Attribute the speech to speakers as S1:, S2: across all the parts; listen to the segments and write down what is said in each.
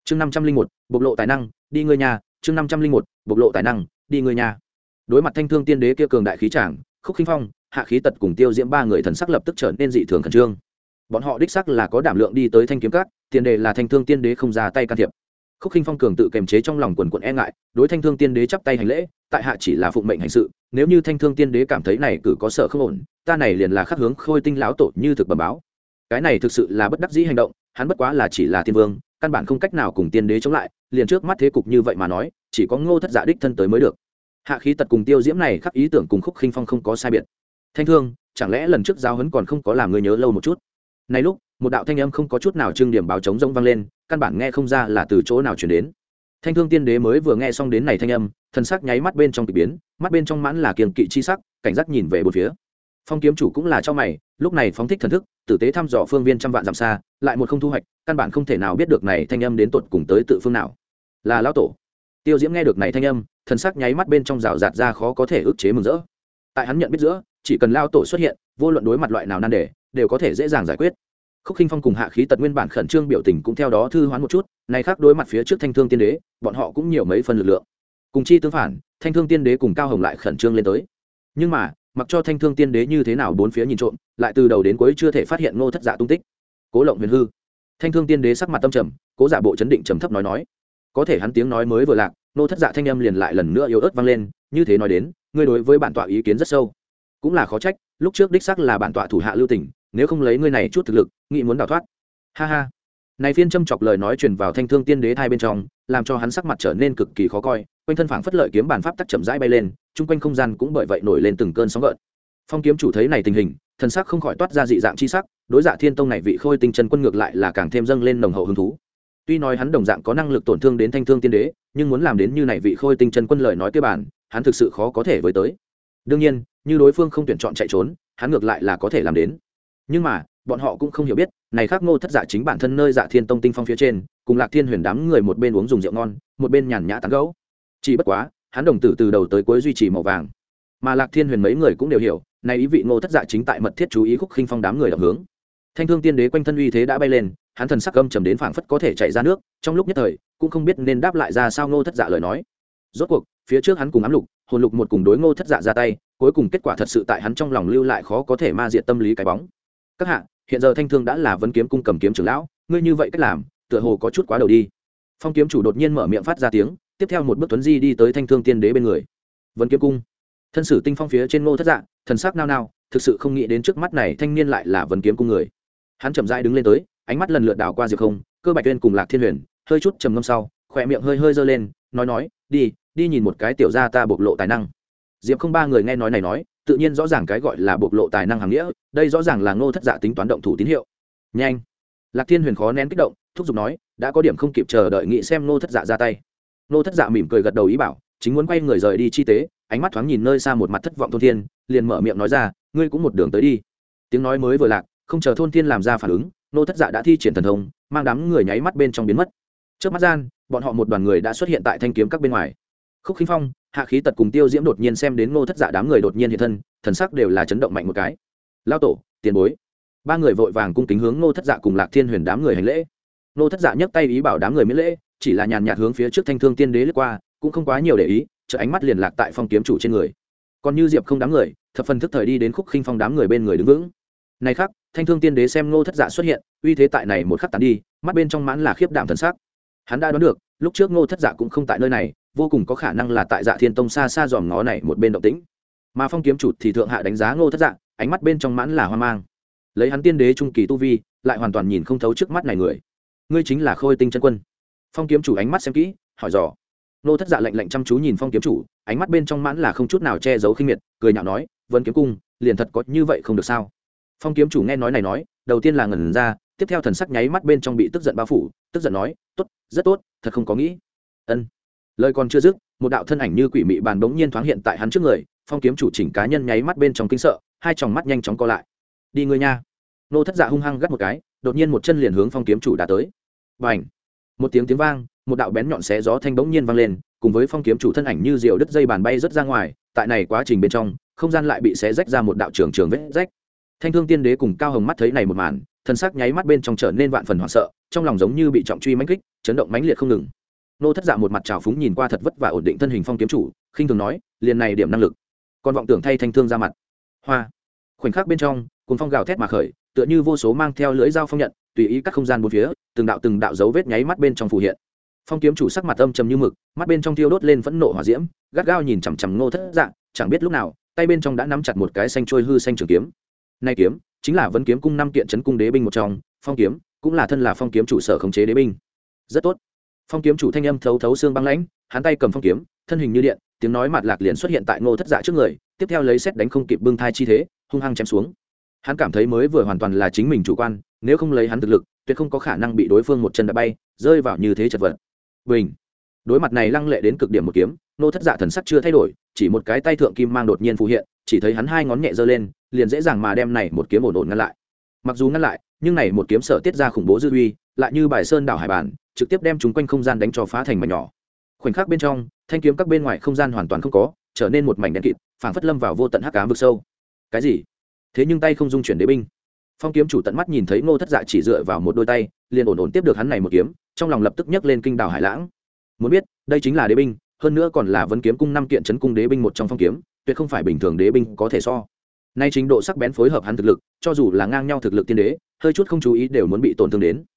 S1: chương 501, bộc lộ tài năng đi ngươi nhà. chương 501, bộc lộ tài năng đi ngươi nhà. Đối mặt thanh thương tiên đế kia cường đại khí tràng, Khúc Khinh Phong, Hạ Khí Tật cùng Tiêu Diễm ba người thần sắc lập tức trở nên dị thường khẩn trương. Bọn họ đích xác là có đảm lượng đi tới thanh kiếm các, tiền đề là thanh thương tiên đế không ra tay can thiệp. Khúc Khinh Phong cường tự kiềm chế trong lòng quần quần e ngại, đối thanh thương tiên đế chắp tay hành lễ, tại hạ chỉ là phụng mệnh hành sự, nếu như thanh thương tiên đế cảm thấy này cử có sở không ổn, ta này liền là khắc hướng Khôi Tinh lão tổ như thực bẩm báo. Cái này thực sự là bất đắc dĩ hành động, hắn bất quá là chỉ là tiên vương, căn bản không cách nào cùng tiên đế chống lại, liền trước mắt thế cục như vậy mà nói, chỉ có Ngô Thất Dạ đích thân tới mới được. Hạ Khí Tật cùng Tiêu Diễm này khắc ý tưởng cùng Khúc Khinh Phong không có sai biệt. Thanh thương, chẳng lẽ lần trước giao huấn còn không có làm người nhớ lâu một chút? Này lúc, một đạo thanh âm không có chút nào trưng điểm báo chống rỗng vang lên, căn bản nghe không ra là từ chỗ nào truyền đến. Thanh thương tiên đế mới vừa nghe xong đến này thanh âm, thần sắc nháy mắt bên trong kỳ biến, mắt bên trong mãn là kiêng kỵ chi sắc, cảnh giác nhìn về bốn phía. Phong kiếm chủ cũng là cho mày, lúc này phóng thích thần thức, tử tế thăm dò phương viên trăm vạn dặm xa, lại một không thu hoạch, căn bản không thể nào biết được này thanh âm đến tột cùng tới tự phương nào. Là lão tổ. Tiêu Diễm nghe được này thanh âm, thần sắc nháy mắt bên trong rào rạt ra khó có thể ức chế mừng rỡ. Tại hắn nhận biết giữa, chỉ cần lão tổ xuất hiện, vô luận đối mặt loại nào nan đề, đều có thể dễ dàng giải quyết. Khúc Khinh Phong cùng Hạ Khí Tật nguyên bản khẩn trương biểu tình cũng theo đó thư hoán một chút, này khác đối mặt phía trước thanh thương tiên đế, bọn họ cũng nhiều mấy phần lực lượng. Cùng chi tương phản, thanh thương tiên đế cùng Cao Hồng lại khẩn trương lên tới. Nhưng mà, mặc cho thanh thương tiên đế như thế nào bốn phía nhìn trộm, lại từ đầu đến cuối chưa thể phát hiện Ngô Thất Dạ tung tích. Cố Lộng Huyền hư. Thanh thương tiên đế sắc mặt tâm trầm, cố giả bộ chấn định trầm thấp nói, có thể hắn tiếng nói mới vừa lạc, Ngô Thất Dạ thanh âm liền lại lần nữa yếu ớt vang lên, như thế nói đến, ngươi đối với bản tọa ý kiến rất sâu. Cũng là khó trách, lúc trước đích xác là bản tọa thủ hạ lưu tình, nếu không lấy ngươi này chút thực lực, nghĩ muốn đào thoát. Ha ha. Này phiên châm chọc lời nói truyền vào thanh thương tiên đế thai bên trong, làm cho hắn sắc mặt trở nên cực kỳ khó coi, quanh thân phảng phất lợi kiếm bản pháp tắc chậm rãi bay lên, chung quanh không gian cũng bởi vậy nổi lên từng cơn sóng gợn. Phong kiếm chủ thấy này tình hình, thần sắc không khỏi toát ra dị dạng chi sắc, đối Dạ Thiên Tông này vị Khôi Tinh chân quân ngược lại là càng thêm dâng lên nồng hậu hứng thú. Tuy nói hắn đồng dạng có năng lực tổn thương đến thanh thương tiên đế, nhưng muốn làm đến như này vị Khôi Tinh chân quân lời nói cơ bản, hắn thực sự khó có thể với tới. Đương nhiên, như đối phương không tuyển chọn chạy trốn, hắn ngược lại là có thể làm đến. Nhưng mà, bọn họ cũng không hiểu biết, này khác Ngô Thất Dạ chính bản thân nơi Dạ Thiên Tông tinh phong phía trên, cùng Lạc Thiên Huyền đám người một bên uống dùng rượu ngon, một bên nhàn nhã tán gẫu. Chỉ bất quá, hắn đồng tử từ đầu tới cuối duy trì màu vàng. Mà Lạc Thiên Huyền mấy người cũng đều hiểu, này ý vị Ngô Thất Dạ chính tại mật thiết chú ý Khúc Khinh Phong đám người động hướng. Thanh thương tiên đế quanh thân uy thế đã bay lên, hắn thần sắc âm trầm đến phảng phất có thể chảy ra nước, trong lúc nhất thời, cũng không biết nên đáp lại ra sao Ngô Thất Dạ lời nói. Rốt cuộc, phía trước hắn cùng ám lục, hồn lục một cùng đối Ngô Thất Dạ ra tay, cuối cùng kết quả thật sự tại hắn trong lòng lưu lại khó có thể ma diệt tâm lý cái bóng. Các hạ, hiện giờ thanh thương đã là Vấn Kiếm cung cầm kiếm trưởng lão, ngươi như vậy cách làm, tựa hồ có chút quá đầu đi. Phong kiếm chủ đột nhiên mở miệng phát ra tiếng, tiếp theo một bước tuấn di đi tới thanh thương tiên đế bên người. Vấn Kiếm cung, thân sử tinh phong phía trên Ngô Thất Dạ, thần sắc nao nao, thực sự không nghĩ đến trước mắt này thanh niên lại là Vấn Kiếm cung người. Hắn chậm rãi đứng lên tới, ánh mắt lần lượt đảo qua Diệp Không, Cơ Bạch Tuyên cùng Lạc Thiên Huyền, hơi chút trầm ngâm sau, khỏe miệng hơi hơi giơ lên, nói, đi nhìn một cái tiểu gia ta bộc lộ tài năng. Diệp Không ba người nghe nói này nói, tự nhiên rõ ràng cái gọi là bộc lộ tài năng hàng nghĩa, đây rõ ràng là Ngô Thất Dạ tính toán động thủ tín hiệu. Nhanh! Lạc Thiên Huyền khó nén kích động, thúc giục nói, đã có điểm không kịp chờ đợi nghĩ xem Ngô Thất Dạ ra tay. Ngô Thất Dạ mỉm cười gật đầu ý bảo, chính muốn quay người rời đi chi tế, ánh mắt thoáng nhìn nơi xa một mặt thất vọng Thôn Thiên, liền mở miệng nói ra, ngươi cũng một đường tới đi. Tiếng nói mới vừa lạc, không chờ Thôn Thiên làm ra phản ứng, Ngô Thất Dạ đã thi triển thần thông, mang đám người nháy mắt bên trong biến mất. Trước mắt gian, bọn họ một đoàn người đã xuất hiện tại thanh kiếm các bên ngoài. Khúc Khinh Phong, Hạ Khí Tật cùng Tiêu Diễm đột nhiên xem đến Ngô Thất Dạ đám người đột nhiên hiện thân, thần sắc đều là chấn động mạnh một cái. Lão tổ, tiền bối. Ba người vội vàng cung kính hướng Ngô Thất Dạ cùng Lạc Thiên Huyền đám người hành lễ. Ngô Thất Dạ nhấc tay ý bảo đám người miễn lễ, chỉ là nhàn nhạt hướng phía trước thanh thương tiên đế lướt qua, cũng không quá nhiều để ý, chợ ánh mắt liền lạc tại Phong kiếm chủ trên người. Còn như Diệp Không đám người, thập phần thức thời đi đến Khúc Khinh Phong đám người bên người đứng vững. Này khắc, thanh thương tiên đế xem Ngô Thất Dạ xuất hiện, uy thế tại này một khắc tán đi, mắt bên trong mãn là khiếp đảm thần sắc. Hắn đã đoán được, lúc trước Ngô Thất Dạ cũng không tại nơi này, vô cùng có khả năng là tại Dạ Thiên Tông xa xa dòm ngó này một bên động tĩnh. Mà Phong kiếm chủ thì thượng hạ đánh giá Ngô Thất Dạ, ánh mắt bên trong mãn là hoang mang. Lấy hắn tiên đế trung kỳ tu vi, lại hoàn toàn nhìn không thấu trước mắt này người. Ngươi chính là Khôi Tinh chân quân? Phong kiếm chủ ánh mắt xem kỹ, hỏi dò. Ngô Thất Dạ lạnh lạnh chăm chú nhìn Phong kiếm chủ, ánh mắt bên trong mãn là không chút nào che giấu khinh miệt, cười nhạo nói, Vân Kiếm cung, liền thật có như vậy không được sao? Phong kiếm chủ nghe nói này nói, đầu tiên là ngẩn ra, tiếp theo thần sắc nháy mắt bên trong bị tức giận bao phủ, tức giận nói, tốt, rất tốt, thật không có nghĩ. Ân. Lời còn chưa dứt, một đạo thân ảnh như quỷ mị bàn bỗng nhiên thoáng hiện tại hắn trước người, Phong kiếm chủ chỉnh cá nhân nháy mắt bên trong kinh sợ, hai tròng mắt nhanh chóng co lại. Đi ngươi nha! Ngô Thất Dạ hung hăng gắt một cái, đột nhiên một chân liền hướng Phong kiếm chủ đã tới. Bành! Một tiếng vang, một đạo bén nhọn xé gió thanh bỗng nhiên vang lên, cùng với Phong kiếm chủ thân ảnh như diều đứt dây bàn bay rất ra ngoài, tại này quá trình bên trong, không gian lại bị xé rách ra một đạo trường vết rách. Thanh thương tiên đế cùng Cao Hồng mắt thấy này một màn, thân sắc nháy mắt bên trong trở nên vạn phần hoảng sợ, trong lòng giống như bị trọng truy mãnh kích, chấn động mãnh liệt không ngừng. Nô Thất Dạ một mặt trào phúng nhìn qua thật vất vả ổn định thân hình phong kiếm chủ, khinh thường nói, liền này điểm năng lực còn vọng tưởng thay thanh thương ra mặt. Hoa. Khoảnh khắc bên trong cuồng phong gào thét mà khởi, tựa như vô số mang theo lưỡi dao phong nhận tùy ý cắt không gian bốn phía, từng đạo dấu vết nháy mắt bên trong phù hiện. Phong kiếm chủ sắc mặt âm trầm như mực, mắt bên trong thiêu đốt lên phẫn nộ hỏa diễm, gắt gao nhìn chằm chằm Ngô Thất Dạ, chẳng biết lúc nào tay bên trong đã nắm chặt một cái xanh trôi hư xanh trường kiếm. Nay kiếm chính là Vấn Kiếm cung 5 kiện trấn cung đế binh một trong, phong kiếm cũng là thân là phong kiếm chủ sở khống chế đế binh. Rất tốt. Phong kiếm chủ thanh âm thấu thấu xương băng lãnh, hắn tay cầm phong kiếm, thân hình như điện, tiếng nói mạt lạc liền xuất hiện tại Ngô Thất Dạ trước người, tiếp theo lấy xét đánh không kịp bưng thai chi thế, hung hăng chém xuống. Hắn cảm thấy mới vừa hoàn toàn là chính mình chủ quan, nếu không lấy hắn thực lực, tuyệt không có khả năng bị đối phương một chân đá bay, rơi vào như thế chật vật. Bình. Đối mặt này lăng lệ đến cực điểm một kiếm, Ngô Thất Dạ thần sắc chưa thay đổi, chỉ một cái tay thượng kim mang đột nhiên phù hiện, chỉ thấy hắn hai ngón nhẹ giơ lên, liền dễ dàng mà đem này một kiếm ổn ngăn lại. Mặc dù ngăn lại, nhưng này một kiếm sở tiết ra khủng bố dư uy, lại như bài sơn đảo hải bản, trực tiếp đem chúng quanh không gian đánh cho phá thành mảnh nhỏ. Khoảnh khắc bên trong, thanh kiếm các bên ngoài không gian hoàn toàn không có, trở nên một mảnh đen kịt, phảng phất lâm vào vô tận hắc ám vực sâu. Cái gì? Thế nhưng tay không dung chuyển đế binh. Phong kiếm chủ tận mắt nhìn thấy Ngô Thất Dạ chỉ dựa vào một đôi tay, liền ổn tiếp được hắn này một kiếm, trong lòng lập tức nhấc lên kinh đảo hải lãng. Muốn biết, đây chính là đế binh, hơn nữa còn là Vấn Kiếm cung 5 kiện trấn cung đế binh một trong phong kiếm, tuyệt không phải bình thường đế binh có thể so. Nay trình độ sắc bén phối hợp hắn thực lực, cho dù là ngang nhau thực lực tiên đế, hơi chút không chú ý đều muốn bị tổn thương đến.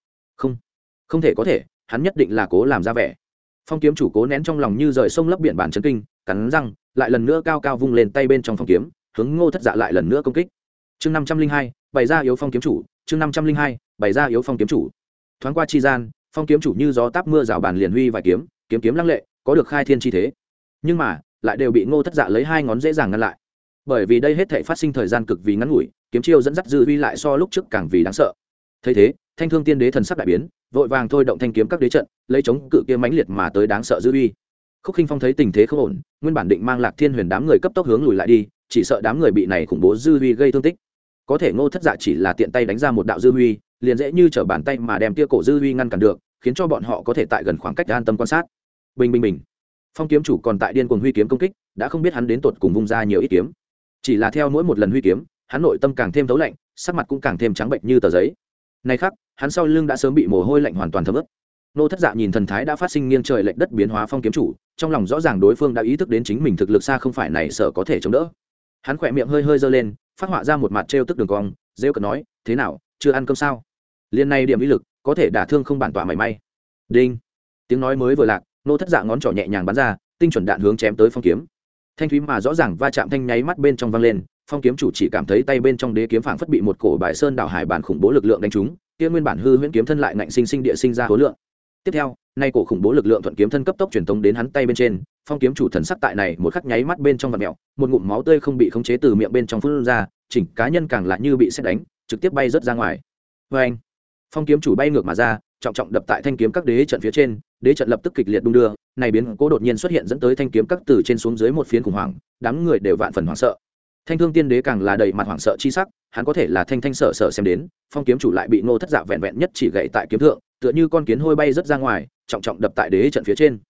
S1: Không thể có thể, hắn nhất định là cố làm ra vẻ. Phong kiếm chủ cố nén trong lòng như rời sông lấp biển bản chấn kinh, cắn răng, lại lần nữa cao cao vung lên tay bên trong phong kiếm, hướng Ngô Thất Dạ lại lần nữa công kích. Chương 502, bày ra yếu phong kiếm chủ, chương 502, bày ra yếu phong kiếm chủ. Thoáng qua chi gian, phong kiếm chủ như gió táp mưa rào bàn liền huy vài kiếm, kiếm lăng lệ, có được khai thiên chi thế. Nhưng mà, lại đều bị Ngô Thất Dạ lấy hai ngón dễ dàng ngăn lại. Bởi vì đây hết thảy phát sinh thời gian cực vì ngắn ngủi, kiếm chiêu dẫn dắt dư uy lại so lúc trước càng vì đáng sợ. Thấy thế, Thanh Thương Tiên Đế thần sắc đại biến, vội vàng thôi động thanh kiếm các đế trận, lấy chống cự kia mãnh liệt mà tới đáng sợ dư uy. Khúc Khinh Phong thấy tình thế không ổn, nguyên bản định mang Lạc Thiên Huyền đám người cấp tốc hướng lùi lại đi, chỉ sợ đám người bị này khủng bố dư uy gây thương tích. Có thể Ngô Thất Dạ chỉ là tiện tay đánh ra một đạo dư uy, liền dễ như trở bàn tay mà đem tia cổ dư uy ngăn cản được, khiến cho bọn họ có thể tại gần khoảng cách an tâm quan sát. Bình. Phong kiếm chủ còn tại điên cuồng huy kiếm công kích, đã không biết hắn đến tột cùng vung ra nhiều ít kiếm. Chỉ là theo mỗi một lần huy kiếm, hắn nội tâm càng thêm thấu lạnh, sắc mặt cũng càng thêm trắng bệnh như tờ giấy. Này khắc, hắn sau lưng đã sớm bị mồ hôi lạnh hoàn toàn thấm ướt. Ngô Thất Dạ nhìn thần thái đã phát sinh nghiêng trời lệch đất biến hóa phong kiếm chủ, trong lòng rõ ràng đối phương đã ý thức đến chính mình thực lực xa không phải này sợ có thể chống đỡ. Hắn khỏe miệng hơi giơ lên, phát họa ra một mặt trêu tức đường cong, rêu cợt nói, thế nào, chưa ăn cơm sao? Liên này điểm ý lực, có thể đả thương không bản tọa mảy may. Đinh. Tiếng nói mới vừa lạc, Ngô Thất Dạ ngón trỏ nhẹ nhàng bắn ra, tinh chuẩn đạn hướng chém tới phong kiếm. Thanh thúy mà rõ ràng va chạm thanh nháy mắt bên trong vang lên, phong kiếm chủ chỉ cảm thấy tay bên trong đế kiếm phảng phất bị một cổ bài sơn đảo hải bản khủng bố lực lượng đánh trúng, kia nguyên bản hư huyễn kiếm thân lại ngạnh sinh địa sinh ra hối lượng. Tiếp theo, nay cổ khủng bố lực lượng thuận kiếm thân cấp tốc truyền tống đến hắn tay bên trên, phong kiếm chủ thần sắc tại này một khắc nháy mắt bên trong vặn mèo, một ngụm máu tươi không bị khống chế từ miệng bên trong phun ra, chỉnh cá nhân càng lại như bị sét đánh, trực tiếp bay rớt ra ngoài. Oeng! Phong kiếm chủ bay ngược mà ra, trọng trọng đập tại thanh kiếm các đế trận phía trên, đế trận lập tức kịch liệt đung đưa, này biến cố đột nhiên xuất hiện dẫn tới thanh kiếm các từ trên xuống dưới một phiến khủng hoảng, đám người đều vạn phần hoảng sợ. Thanh Thương Tiên Đế càng là đầy mặt hoảng sợ chi sắc, hắn có thể là thanh sợ xem đến, phong kiếm chủ lại bị Ngô Thất Dạ vẹn vẹn nhất chỉ gậy tại kiếm thượng, tựa như con kiến hôi bay rất ra ngoài, trọng trọng đập tại đế trận phía trên.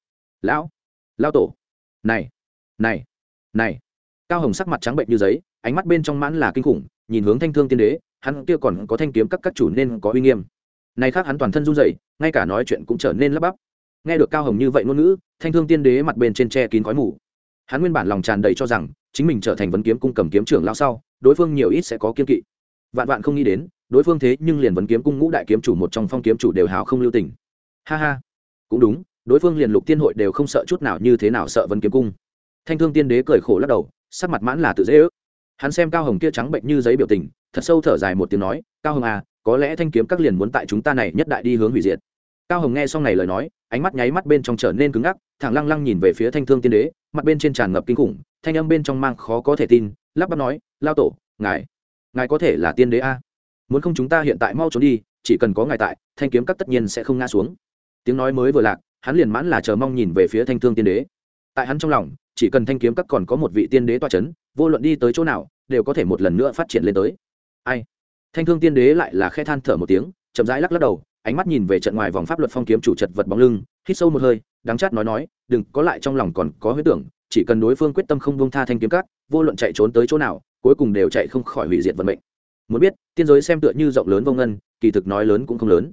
S1: Lão tổ, này. Cao Hồng sắc mặt trắng bệnh như giấy, ánh mắt bên trong mãn là kinh khủng, nhìn hướng Thanh Thương Tiên Đế, hắn kia còn có thanh kiếm các chủ nên có uy nghiêm. Này khác hắn toàn thân run rẩy, ngay cả nói chuyện cũng trở nên lắp bắp. Nghe được Cao Hồng như vậy ngôn ngữ, Thanh Thương Tiên Đế mặt bên trên che kín khói mù. Hắn nguyên bản lòng tràn đầy cho rằng chính mình trở thành Vấn Kiếm cung cầm kiếm trưởng lão sau, đối phương nhiều ít sẽ có kiên kỵ. Vạn không nghĩ đến, đối phương thế nhưng liền Vấn Kiếm cung ngũ đại kiếm chủ một trong phong kiếm chủ đều hào không lưu tình. Ha, cũng đúng, đối phương liền Lục Tiên hội đều không sợ chút nào, như thế nào sợ Vấn Kiếm cung. Thanh Thương Tiên Đế cười khổ lắc đầu, sắc mặt mãn là tự dễ ước. Hắn xem Cao Hồng kia trắng bệnh như giấy biểu tình, thật sâu thở dài một tiếng nói, Cao Hồng à, có lẽ thanh kiếm các liền muốn tại chúng ta này nhất đại đi hướng hủy diệt. Cao Hồng nghe xong này lời nói, ánh mắt nháy mắt bên trong trở nên cứng ngắc, thẳng lăng nhìn về phía Thanh Thương Tiên Đế, mặt bên trên tràn ngập kinh khủng, thanh âm bên trong mang khó có thể tin, lắp bắp nói, lao tổ, ngài có thể là tiên đế a? Muốn không chúng ta hiện tại mau trốn đi, chỉ cần có ngài tại, thanh kiếm các tất nhiên sẽ không ngã xuống. Tiếng nói mới vừa lạc, hắn liền mãn là chờ mong nhìn về phía Thanh Thương Tiên Đế. Tại hắn trong lòng, chỉ cần thanh kiếm các còn có một vị tiên đế tọa chấn, vô luận đi tới chỗ nào, đều có thể một lần nữa phát triển lên tới. Ai? Thanh Thương Tiên Đế lại là khẽ than thở một tiếng, chậm rãi lắc đầu, ánh mắt nhìn về trận ngoài vòng pháp luật phong kiếm chủ chật vật bóng lưng, hít sâu một hơi, đắng chát nói, đừng có lại trong lòng còn có huyết tưởng, chỉ cần đối phương quyết tâm không buông tha thanh kiếm các, vô luận chạy trốn tới chỗ nào, cuối cùng đều chạy không khỏi hủy diệt vận mệnh. Muốn biết, tiên giới xem tựa như rộng lớn vô ngân, kỳ thực nói lớn cũng không lớn.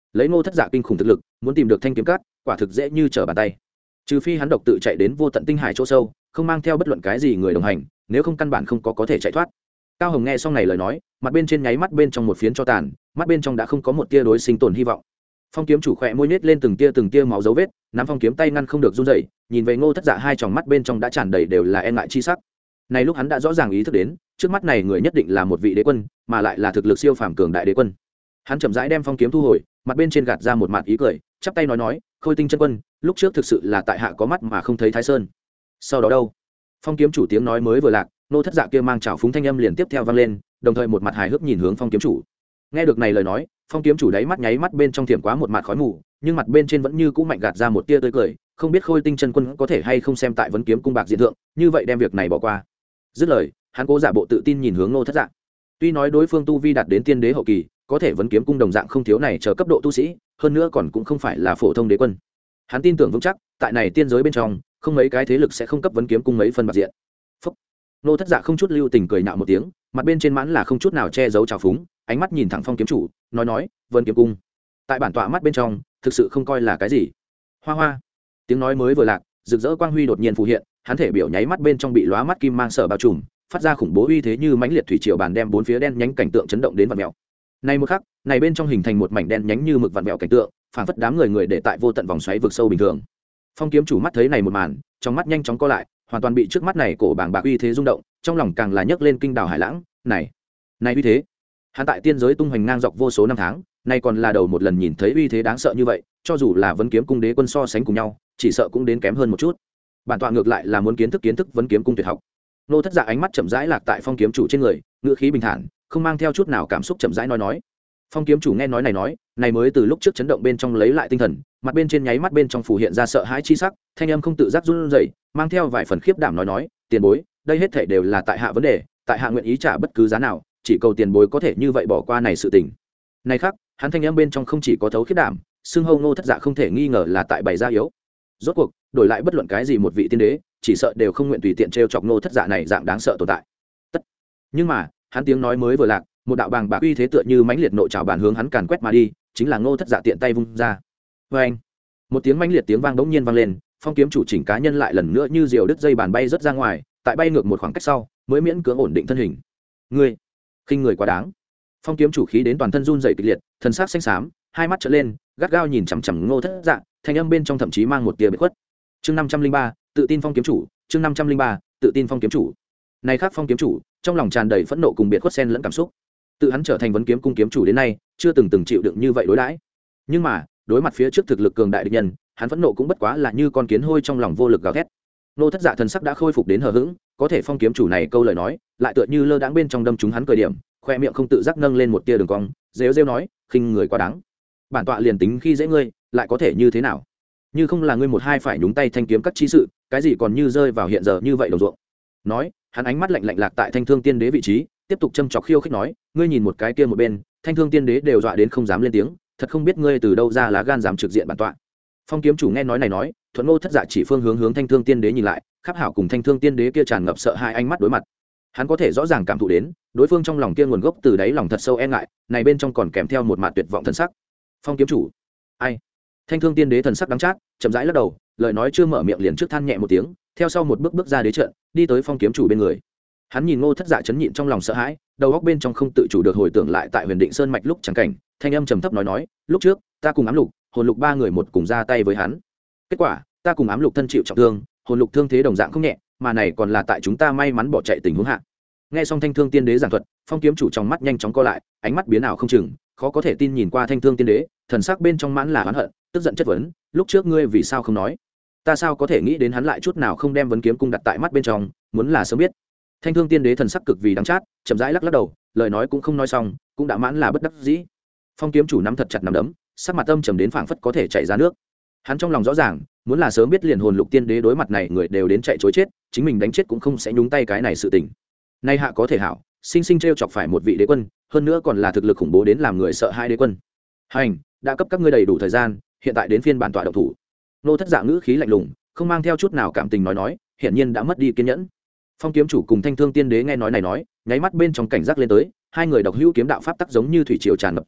S1: lấy Ngô Thất Dạ kinh khủng thực lực, muốn tìm được thanh kiếm cát quả thực dễ như trở bàn tay. Trừ phi hắn độc tự chạy đến vô tận tinh hải chỗ sâu, không mang theo bất luận cái gì người đồng hành, nếu không căn bản không có thể chạy thoát. Cao Hồng nghe xong này lời nói, mặt bên trên nháy mắt bên trong một phiến cho tàn, mắt bên trong đã không có một tia đối sinh tồn hy vọng. Phong kiếm chủ khẽ môi nhếch lên từng tia máu dấu vết, nắm phong kiếm tay ngăn không được run rẩy, nhìn về Ngô Thất Dạ hai tròng mắt bên trong đã tràn đầy đều là e ngại chi sắc. Này lúc hắn đã rõ ràng ý thức đến, trước mắt này người nhất định là một vị đế quân, mà lại là thực lực siêu phàm cường đại đế quân. Hắn chậm rãi đem phong kiếm thu hồi, mặt bên trên gạt ra một mặt ý cười, chắp tay nói, Khôi Tinh chân quân, lúc trước thực sự là tại hạ có mắt mà không thấy Thái Sơn. Sau đó đâu? Phong kiếm chủ tiếng nói mới vừa lạc, Ngô Thất Dạ kia mang trào phúng thanh âm liền tiếp theo vang lên, đồng thời một mặt hài hước nhìn hướng phong kiếm chủ. Nghe được này lời nói, phong kiếm chủ đáy mắt nháy mắt bên trong thiểm quá một mặt khói mù, nhưng mặt bên trên vẫn như cũ mạnh gạt ra một tia tươi cười, không biết Khôi Tinh chân quân có thể hay không xem tại vấn kiếm cung bạc diện thượng, như vậy đem việc này bỏ qua. Dứt lời, hắn cố giả bộ tự tin nhìn hướng Ngô Thất Dạ. Tuy nói đối phương tu vi đạt đến tiên đế hậu kỳ, có thể vấn kiếm cung đồng dạng không thiếu này chờ cấp độ tu sĩ, hơn nữa còn cũng không phải là phổ thông đế quân. Hắn tin tưởng vững chắc, tại này tiên giới bên trong, không mấy cái thế lực sẽ không cấp vấn kiếm cung mấy phần bạc diện. Phúc. Ngô Thất Dạ không chút lưu tình cười nhạo một tiếng, mặt bên trên mãn là không chút nào che giấu trào phúng, ánh mắt nhìn thẳng phong kiếm chủ, nói, vấn kiếm cung. Tại bản tọa mắt bên trong, thực sự không coi là cái gì. Hoa hoa. Tiếng nói mới vừa lạc, rực rỡ quang huy đột nhiên phù hiện, hắn thể biểu nháy mắt bên trong bị lóa mắt kim mang sở bao trùm, phát ra khủng bố uy thế như mãnh liệt thủy triều bàn đem bốn phía đen nhánh cảnh tượng chấn động đến vặn mèo. Này một khắc, này bên trong hình thành một mảnh đen nhánh như mực vặn mèo cảnh tượng, phảng phất đám người để tại vô tận vòng xoáy vực sâu bình thường. Phong kiếm chủ mắt thấy này một màn, trong mắt nhanh chóng co lại, hoàn toàn bị trước mắt này cổ bàng bạc uy thế rung động, trong lòng càng là nhấc lên kinh đảo hải lãng, này uy thế. Hắn tại tiên giới tung hoành ngang dọc vô số năm tháng, nay còn là đầu một lần nhìn thấy uy thế đáng sợ như vậy, cho dù là vấn kiếm cung đế quân so sánh cùng nhau, chỉ sợ cũng đến kém hơn một chút. Bản tọa ngược lại là muốn kiến thức vấn kiếm cung tuyệt học. Nô Thất Dạ ánh mắt chậm rãi lạc tại phong kiếm chủ trên người, ngữ khí bình thản, không mang theo chút nào cảm xúc chậm rãi nói. Phong kiếm chủ nghe nói này mới từ lúc trước chấn động bên trong lấy lại tinh thần, mặt bên trên nháy mắt bên trong phủ hiện ra sợ hãi chi sắc, thanh âm không tự giác run rẩy, mang theo vài phần khiếp đảm nói, tiền bối, đây hết thảy đều là tại hạ vấn đề, tại hạ nguyện ý trả bất cứ giá nào, chỉ cầu tiền bối có thể như vậy bỏ qua này sự tình. Này khác, hắn thanh âm bên trong không chỉ có thấu khiếp đảm, xưng hô Ngô Thất Dạ không thể nghi ngờ là tại bày ra yếu. Rốt cuộc, đổi lại bất luận cái gì một vị tiên đế, chỉ sợ đều không nguyện tùy tiện trêu chọc Ngô Thất Dạ này dạng đáng sợ tồn tại. Tất. Nhưng mà, hắn tiếng nói mới vừa lạc, một đạo bàng bạc uy thế tựa như mãnh liệt nội trào bàn hướng hắn càn quét mà đi, chính là Ngô Thất Dạ tiện tay vung ra. Oeng! Một tiếng mãnh liệt tiếng vang bỗng nhiên vang lên, phong kiếm chủ chỉnh cá nhân lại lần nữa như diều đứt dây bàn bay rất ra ngoài, tại bay ngược một khoảng cách sau, mới miễn cưỡng ổn định thân hình. Ngươi, khinh người quá đáng. Phong kiếm chủ khí đến toàn thân run rẩy kịch liệt, thần sắc xanh xám, hai mắt trợn lên, gắt gao nhìn chằm chằm Ngô Thất Dạ, thanh âm bên trong thậm chí mang một tia biệt khuất. Chương 503, tự tin phong kiếm chủ, chương 503, tự tin phong kiếm chủ. Này khác phong kiếm chủ, trong lòng tràn đầy phẫn nộ cùng biệt khuất xen lẫn cảm xúc. Tự hắn trở thành vấn kiếm cung kiếm chủ đến nay, chưa từng chịu đựng như vậy đối đãi. Nhưng mà, đối mặt phía trước thực lực cường đại địch nhân, hắn phẫn nộ cũng bất quá là như con kiến hôi trong lòng vô lực gào thét. Ngô Thất Dạ thần sắc đã khôi phục đến hờ hững, có thể phong kiếm chủ này câu lời nói, lại tựa như lơ đãng bên trong đâm trúng hắn cười điểm, khoe miệng không tự giác nâng lên một tia đường cong, rêu nói, khinh người quá đáng. Bản tọa liền tính khi dễ ngươi, lại có thể như thế nào? Như không là ngươi một hai phải nhúng tay thanh kiếm các chi sự, cái gì còn như rơi vào hiện giờ như vậy đồng ruộng. Nói, hắn ánh mắt lạnh lạnh lạc tại thanh thương tiên đế vị trí, tiếp tục châm chọc khiêu khích nói, ngươi nhìn một cái kia một bên, thanh thương tiên đế đều dọa đến không dám lên tiếng, thật không biết ngươi từ đâu ra lá gan dám trực diện bản tọa. Phong kiếm chủ nghe nói này nói, thuận Ngô Thất Dạ chỉ phương hướng thanh thương tiên đế nhìn lại, khắp hảo cùng thanh thương tiên đế kia tràn ngập sợ hai ánh mắt đối mặt. Hắn có thể rõ ràng cảm thụ đến, đối phương trong lòng kia nguồn gốc từ đáy lòng thật sâu e ngại, này bên trong còn kèm theo một mạt tuyệt vọng thần sắc. Phong kiếm chủ, ai? Thanh thương tiên đế thần sắc đắng chát, chậm rãi lắc đầu, lời nói chưa mở miệng liền trước than nhẹ một tiếng, theo sau một bước ra đế trận, đi tới phong kiếm chủ bên người. Hắn nhìn Ngô Thất Dạ chấn nhịn trong lòng sợ hãi, đầu óc bên trong không tự chủ được hồi tưởng lại tại Huyền Định Sơn mạch lúc chẳng cảnh, thanh âm trầm thấp nói, lúc trước, ta cùng Ám Lục, Hồn Lục ba người một cùng ra tay với hắn. Kết quả, ta cùng Ám Lục thân chịu trọng thương, Hồn Lục thương thế đồng dạng không nhẹ, mà này còn là tại chúng ta may mắn bỏ chạy tình huống hạ. Nghe xong thanh thương tiên đế giảng thuật, phong kiếm chủ trong mắt nhanh chóng co lại, ánh mắt biến ảo không chừng, khó có thể tin nhìn qua thanh thương tiên đế, thần sắc bên trong mãn là oán hận, tức giận chất vấn, lúc trước ngươi vì sao không nói? Ta sao có thể nghĩ đến hắn lại chút nào không đem vấn kiếm cung đặt tại mắt bên trong, muốn là sớm biết. Thanh thương tiên đế thần sắc cực vì đắng chát, chậm rãi lắc đầu, lời nói cũng không nói xong, cũng đã mãn là bất đắc dĩ. Phong kiếm chủ nắm thật chặt nắm đấm, sắc mặt âm trầm đến phảng phất có thể chảy ra nước. Hắn trong lòng rõ ràng, muốn là sớm biết liền Hồn Lục tiên đế đối mặt này người đều đến chạy trối chết, chính mình đánh chết cũng không sẽ nhúng tay cái này sự tình. Nay hạ có thể hảo, sinh trêu chọc phải một vị đế quân, hơn nữa còn là thực lực khủng bố đến làm người sợ hai đế quân. Hành, đã cấp các ngươi đầy đủ thời gian, hiện tại đến phiên bản tọa động thủ. Nô Thất Dạ ngữ khí lạnh lùng, không mang theo chút nào cảm tình nói, hiển nhiên đã mất đi kiên nhẫn. Phong kiếm chủ cùng thanh thương tiên đế nghe nói này nói, nháy mắt bên trong cảnh giác lên tới, hai người độc hữu kiếm đạo pháp tắc giống như thủy triều tràn ngập ra,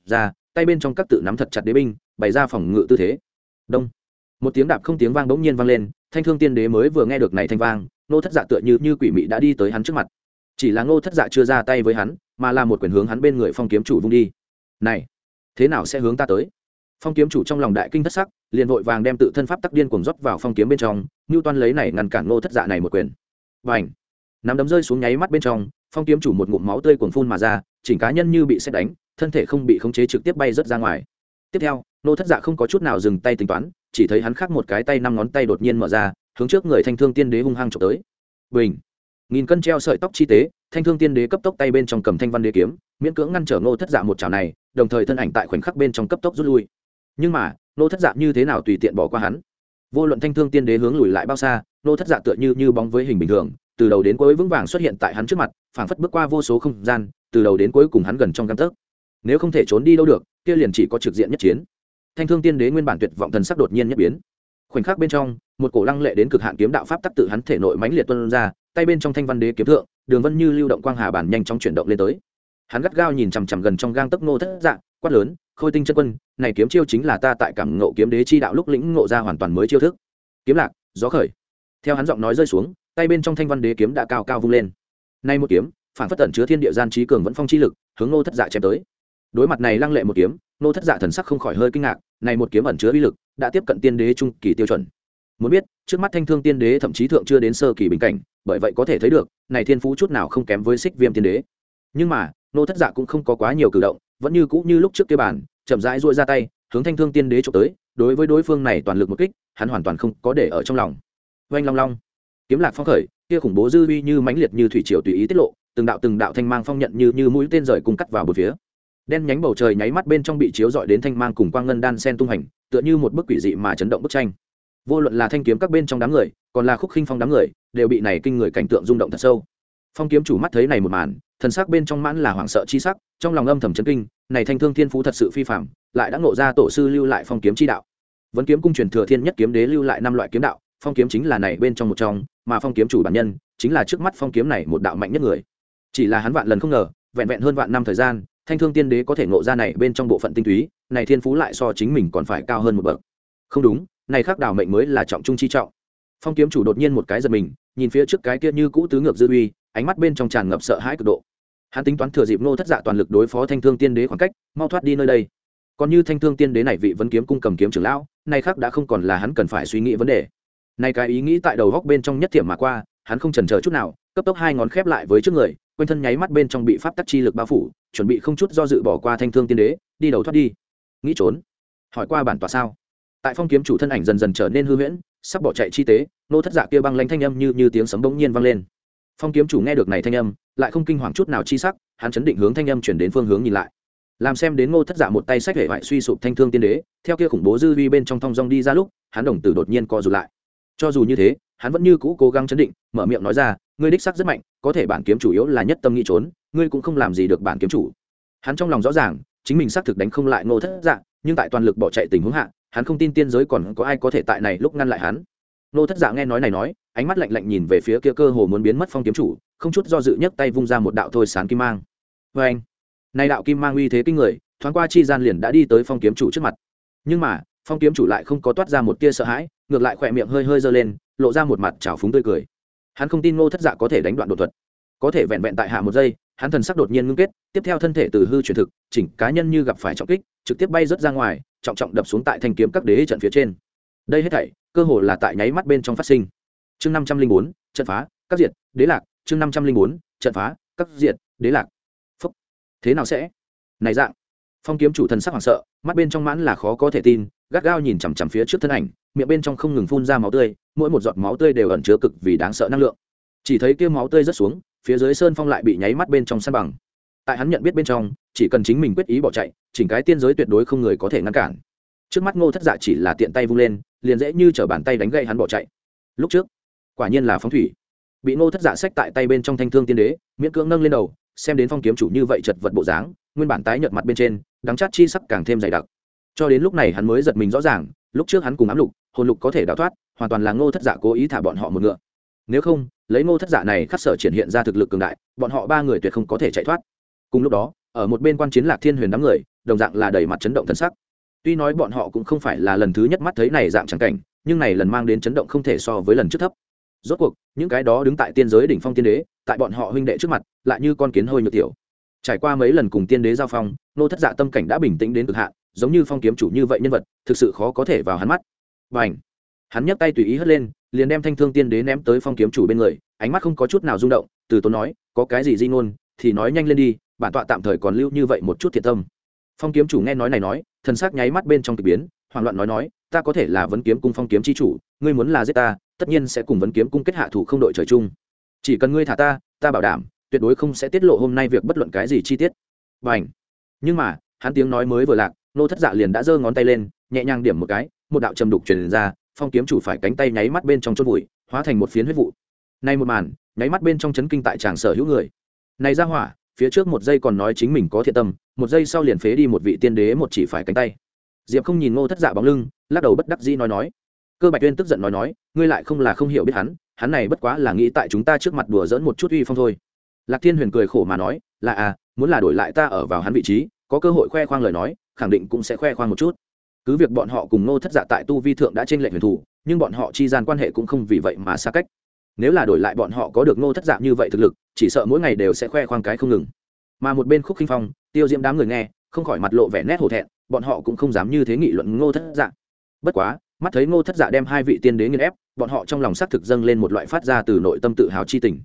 S1: tay bên trong các tự nắm thật chặt đế binh bày ra phòng ngự tư thế. Đông, một tiếng đạp không tiếng vang bỗng nhiên vang lên. Thanh Thương Tiên Đế mới vừa nghe được này thanh vang, Ngô Thất Dạ tựa như quỷ mị đã đi tới hắn trước mặt. Chỉ là Ngô Thất Dạ chưa ra tay với hắn, mà là một quyền hướng hắn bên người Phong kiếm chủ vung đi. Này, thế nào sẽ hướng ta tới? Phong kiếm chủ trong lòng đại kinh thất sắc, liền vội vàng đem tự thân pháp tắc điên cuồng rót vào phong kiếm bên trong, Nưu Toan lấy này ngăn cản Ngô Thất Dạ này một quyền. Bành! Nắm đấm rơi xuống nháy mắt bên trong, phong kiếm chủ một ngụm máu tươi cuồn phun mà ra, chỉnh cá nhân như bị sét đánh, thân thể không bị khống chế trực tiếp bay rớt ra ngoài. Tiếp theo, Ngô Thất Dạ không có chút nào dừng tay tính toán, chỉ thấy hắn khác một cái tay năm ngón tay đột nhiên mở ra, hướng trước người Thanh Thương Tiên Đế hung hăng chụp tới. Bình! Nghìn cân treo sợi tóc chi tế, Thanh Thương Tiên Đế cấp tốc tay bên trong cầm Thanh Văn Đế kiếm, miễn cưỡng ngăn trở Ngô Thất Dạ một chảo này, đồng thời thân ảnh tại khoảnh khắc bên trong cấp tốc rút lui. Nhưng mà, Ngô Thất Dạ như thế nào tùy tiện bỏ qua hắn? Vô luận Thanh Thương Tiên Đế hướng lùi lại bao xa, Ngô Thất Dạ tựa như bóng với hình bình thường, từ đầu đến cuối vững vàng xuất hiện tại hắn trước mặt, phảng phất bước qua vô số không gian, từ đầu đến cuối cùng hắn gần trong gang tấc. Nếu không thể trốn đi đâu được, kia liền chỉ có trực diện nhất chiến. Thanh Thương Tiên Đế nguyên bản tuyệt vọng thần sắc đột nhiên nhất biến. Khoảnh khắc bên trong, một cổ lăng lệ đến cực hạn kiếm đạo pháp tắc tự hắn thể nội mãnh liệt tuôn ra, tay bên trong Thanh Văn Đế kiếm thượng, đường vân như lưu động quang hà bản nhanh chóng chuyển động lên tới. Hắn gắt gao nhìn chằm chằm gần trong gang tấc Ngô Thất Dạ, quát lớn, Khôi Tinh chân quân, này kiếm chiêu chính là ta tại cảm ngộ kiếm đế chi đạo lúc lĩnh ngộ ra hoàn toàn mới chiêu thức. Kiếm lạc, gió khởi. Theo hắn giọng nói rơi xuống, tay bên trong Thanh Văn Đế kiếm đã cao cao vung lên. Nay một kiếm, phản phất tẩn chứa thiên địa gian trí cường vẫn phong chi lực, hướng Ngô Thất Dạ chém tới. Đối mặt này lăng lệ một kiếm, Ngô Thất Dạ thần sắc không khỏi hơi kinh ngạc, này một kiếm ẩn chứa uy lực, đã tiếp cận tiên đế trung kỳ tiêu chuẩn. Muốn biết, trước mắt Thanh Thương Tiên Đế thậm chí thượng chưa đến sơ kỳ bình cảnh, bởi vậy có thể thấy được, này thiên phú chút nào không kém với Xích Viêm Tiên Đế. Nhưng mà, Ngô Thất Dạ cũng không có quá nhiều cử động, vẫn như cũ như lúc trước kia bản, chậm rãi duỗi ra tay, hướng Thanh Thương Tiên Đế chụp tới, đối với đối phương này toàn lực một kích, hắn hoàn toàn không có để ở trong lòng. Oanh long long, kiếm lạc phong khởi, kia khủng bố dư uy như mãnh liệt như thủy triều tùy ý tiết lộ, từng đạo thanh mang phong nhận như mũi tên rời cùng cắt vào bốn phía. Đen nhánh bầu trời nháy mắt bên trong bị chiếu rọi đến thanh mang cùng quang ngân đan sen tung hành, tựa như một bức quỷ dị mà chấn động bức tranh. Vô luận là thanh kiếm các bên trong đám người, còn là khúc khinh phong đám người, đều bị này kinh người cảnh tượng rung động thật sâu. Phong kiếm chủ mắt thấy này một màn, thần sắc bên trong mãn là hoảng sợ chi sắc, trong lòng âm thầm chấn kinh, này Thanh Thương Thiên phú thật sự phi phàm, lại đã ngộ ra tổ sư lưu lại phong kiếm chi đạo. Vấn kiếm cung truyền thừa thiên nhất kiếm đế lưu lại 5 loại kiếm đạo, phong kiếm chính là này bên trong một trong, mà phong kiếm chủ bản nhân chính là trước mắt phong kiếm này một đạo mạnh nhất người. Chỉ là hắn vạn lần không ngờ, vẹn vẹn hơn vạn năm thời gian, Thanh Thương Tiên Đế có thể ngộ ra này bên trong bộ phận tinh túy, này thiên phú lại so chính mình còn phải cao hơn một bậc. Không đúng, này khác đảo mệnh mới là trọng trung chi trọng. Phong kiếm chủ đột nhiên một cái giật mình, nhìn phía trước cái kia như cũ tứ ngược dư uy, ánh mắt bên trong tràn ngập sợ hãi cực độ. Hắn tính toán thừa dịp Ngô Thất Dạ toàn lực đối phó Thanh Thương Tiên Đế khoảng cách, mau thoát đi nơi đây. Còn như Thanh Thương Tiên Đế này vị vấn kiếm cung cầm kiếm trưởng lão, này khác đã không còn là hắn cần phải suy nghĩ vấn đề. Này cái ý nghĩ tại đầu góc bên trong nhất thiểm mà qua, hắn không chần chờ chút nào, cấp tốc hai ngón khép lại với trước người, quanh thân nháy mắt bên trong bị pháp tắc chi lực bao phủ, chuẩn bị không chút do dự bỏ qua Thanh Thương Tiên Đế, đi đầu thoát đi. Nghĩ trốn? Hỏi qua bản tọa sao? Tại phong kiếm chủ thân ảnh dần dần trở nên hư huyễn, sắp bỏ chạy chi tế, Ngô Thất Dạ kia băng lãnh thanh âm như tiếng sấm bỗng nhiên vang lên. Phong kiếm chủ nghe được này thanh âm, lại không kinh hoàng chút nào chi sắc, hắn chấn định hướng thanh âm chuyển đến phương hướng nhìn lại. Làm xem đến Ngô Thất Dạ một tay xách hệ vải suy sụp Thanh Thương Tiên Đế, theo kia khủng bố dư uy bên trong thong dong đi ra lúc, hắn đồng tử đột nhiên co rụt lại. Cho dù như thế, hắn vẫn như cũ cố gắng chấn định, mở miệng nói ra, ngươi đích xác rất mạnh, có thể bản kiếm chủ yếu là nhất tâm nghĩ trốn, ngươi cũng không làm gì được bản kiếm chủ. Hắn trong lòng rõ ràng, chính mình xác thực đánh không lại Ngô Thất Dạ, nhưng tại toàn lực bỏ chạy tình huống hạ, hắn không tin tiên giới còn có ai có thể tại này lúc ngăn lại hắn. Ngô Thất Dạ nghe nói này nói, ánh mắt lạnh lạnh nhìn về phía kia cơ hồ muốn biến mất phong kiếm chủ, không chút do dự nhấc tay vung ra một đạo thôi sán kim mang. Và anh, này đạo kim mang uy thế kinh người, thoáng qua chi gian liền đã đi tới phong kiếm chủ trước mặt. Nhưng mà, phong kiếm chủ lại không có toát ra một tia sợ hãi, ngược lại khỏe miệng hơi hơi giơ lên, lộ ra một mặt trào phúng tươi cười. Hắn không tin Ngô Thất Dạ có thể đánh đoạn đột thuật, có thể vẹn vẹn tại hạ một giây, hắn thần sắc đột nhiên ngưng kết, tiếp theo thân thể từ hư chuyển thực, chỉnh cá nhân như gặp phải trọng kích, trực tiếp bay rớt ra ngoài, trọng trọng đập xuống tại thanh kiếm các đế trận phía trên. Đây hết thảy, cơ hồ là tại nháy mắt bên trong phát sinh. Chương 504, trận phá, các diệt, đế lạc, chương 504, trận phá, các diệt, đế lạc. Phốc. Thế nào sẽ? Này dạng. Phong kiếm chủ thần sắc hoảng sợ, mắt bên trong mãn là khó có thể tin, gắt gao nhìn chằm chằm phía trước thân ảnh, miệng bên trong không ngừng phun ra máu tươi, mỗi một giọt máu tươi đều ẩn chứa cực vì đáng sợ năng lượng. Chỉ thấy kia máu tươi rớt xuống, phía dưới sơn phong lại bị nháy mắt bên trong san bằng. Tại hắn nhận biết bên trong, chỉ cần chính mình quyết ý bỏ chạy, chỉnh cái tiên giới tuyệt đối không người có thể ngăn cản. Trước mắt Ngô Thất Dạ chỉ là tiện tay vung lên, liền dễ như trở bàn tay đánh gãy hắn bỏ chạy. Lúc trước, quả nhiên là phong thủy. Bị Ngô Thất Dạ xách tại tay bên trong Thanh Thương Tiên Đế, miễn cưỡng nâng lên đầu, xem đến phong kiếm chủ như vậy chật vật bộ dáng, nguyên bản tái nhợt mặt bên trên, đắng chát chi sắc càng thêm dày đặc. Cho đến lúc này hắn mới giật mình rõ ràng, lúc trước hắn cùng ám lục, hồn lục có thể đào thoát, hoàn toàn là Ngô Thất Dạ cố ý thả bọn họ một ngựa. Nếu không, lấy Ngô Thất Dạ này khắc sở triển hiện ra thực lực cường đại, bọn họ ba người tuyệt không có thể chạy thoát. Cùng lúc đó, ở một bên quan chiến Lạc Thiên Huyền đám người đồng dạng là đầy mặt chấn động thần sắc. Tuy nói bọn họ cũng không phải là lần thứ nhất mắt thấy này dạng chẳng cảnh, nhưng này lần mang đến chấn động không thể so với lần trước thấp. Rốt cuộc những cái đó đứng tại tiên giới đỉnh phong tiên đế, tại bọn họ huynh đệ trước mặt lại như con kiến hôi nhược tiểu. Trải qua mấy lần cùng tiên đế giao phong, Ngô Thất Dạ tâm cảnh đã bình tĩnh đến cực hạn, giống như phong kiếm chủ như vậy nhân vật thực sự khó có thể vào hắn mắt. Bành! Hắn nhấc tay tùy ý hất lên, liền đem thanh thương tiên đế ném tới phong kiếm chủ bên người, ánh mắt không có chút nào rung động, từ tốn nói, có cái gì di ngôn thì nói nhanh lên đi, bản tọa tạm thời còn lưu như vậy một chút thiệt tâm. Phong kiếm chủ nghe nói này nói, thần sắc nháy mắt bên trong kỳ biến, hoảng loạn nói, ta có thể là Vấn Kiếm cung phong kiếm chi chủ, ngươi muốn là giết ta, tất nhiên sẽ cùng Vấn Kiếm cung kết hạ thủ không đội trời chung. Chỉ cần ngươi thả ta, ta bảo đảm tuyệt đối không sẽ tiết lộ hôm nay việc bất luận cái gì chi tiết. Bành! Nhưng mà hắn tiếng nói mới vừa lạc, Ngô Thất Dạ liền đã giơ ngón tay lên, nhẹ nhàng điểm một cái, một đạo trầm đục truyền ra, phong kiếm chủ phải cánh tay nháy mắt bên trong chôn vùi, hóa thành một phiến huyết vụ. Nay một màn, nháy mắt bên trong chấn kinh tại tràng sở hữu người. Này ra hỏa, phía trước một giây còn nói chính mình có thiện tâm, một giây sau liền phế đi một vị tiên đế một chỉ phải cánh tay. Diệp không nhìn Ngô Thất Dạ bóng lưng, lắc đầu bất đắc dĩ nói, Cơ Bạch Uyên tức giận nói, ngươi lại không là không hiểu biết hắn này bất quá là nghĩ tại chúng ta trước mặt đùa giỡn một chút uy phong thôi. Lạc Thiên Huyền cười khổ mà nói, là muốn là đổi lại ta ở vào hắn vị trí, có cơ hội khoe khoang lời nói, khẳng định cũng sẽ khoe khoang một chút. Cứ việc bọn họ cùng Ngô Thất Dạ tại tu vi thượng đã trên lệnh huyền thủ, nhưng bọn họ chi gian quan hệ cũng không vì vậy mà xa cách. Nếu là đổi lại bọn họ có được Ngô Thất Dạ như vậy thực lực, chỉ sợ mỗi ngày đều sẽ khoe khoang cái không ngừng. Mà một bên Khúc Khinh Phong, Tiêu Diễm đám người nghe, không khỏi mặt lộ vẻ nét hổ thẹn, bọn họ cũng không dám như thế nghị luận Ngô Thất Dạ. Bất quá, mắt thấy Ngô Thất Dạ đem hai vị tiên đế nghiền ép, bọn họ trong lòng xác thực dâng lên một loại phát ra từ nội tâm tự hào chi tình.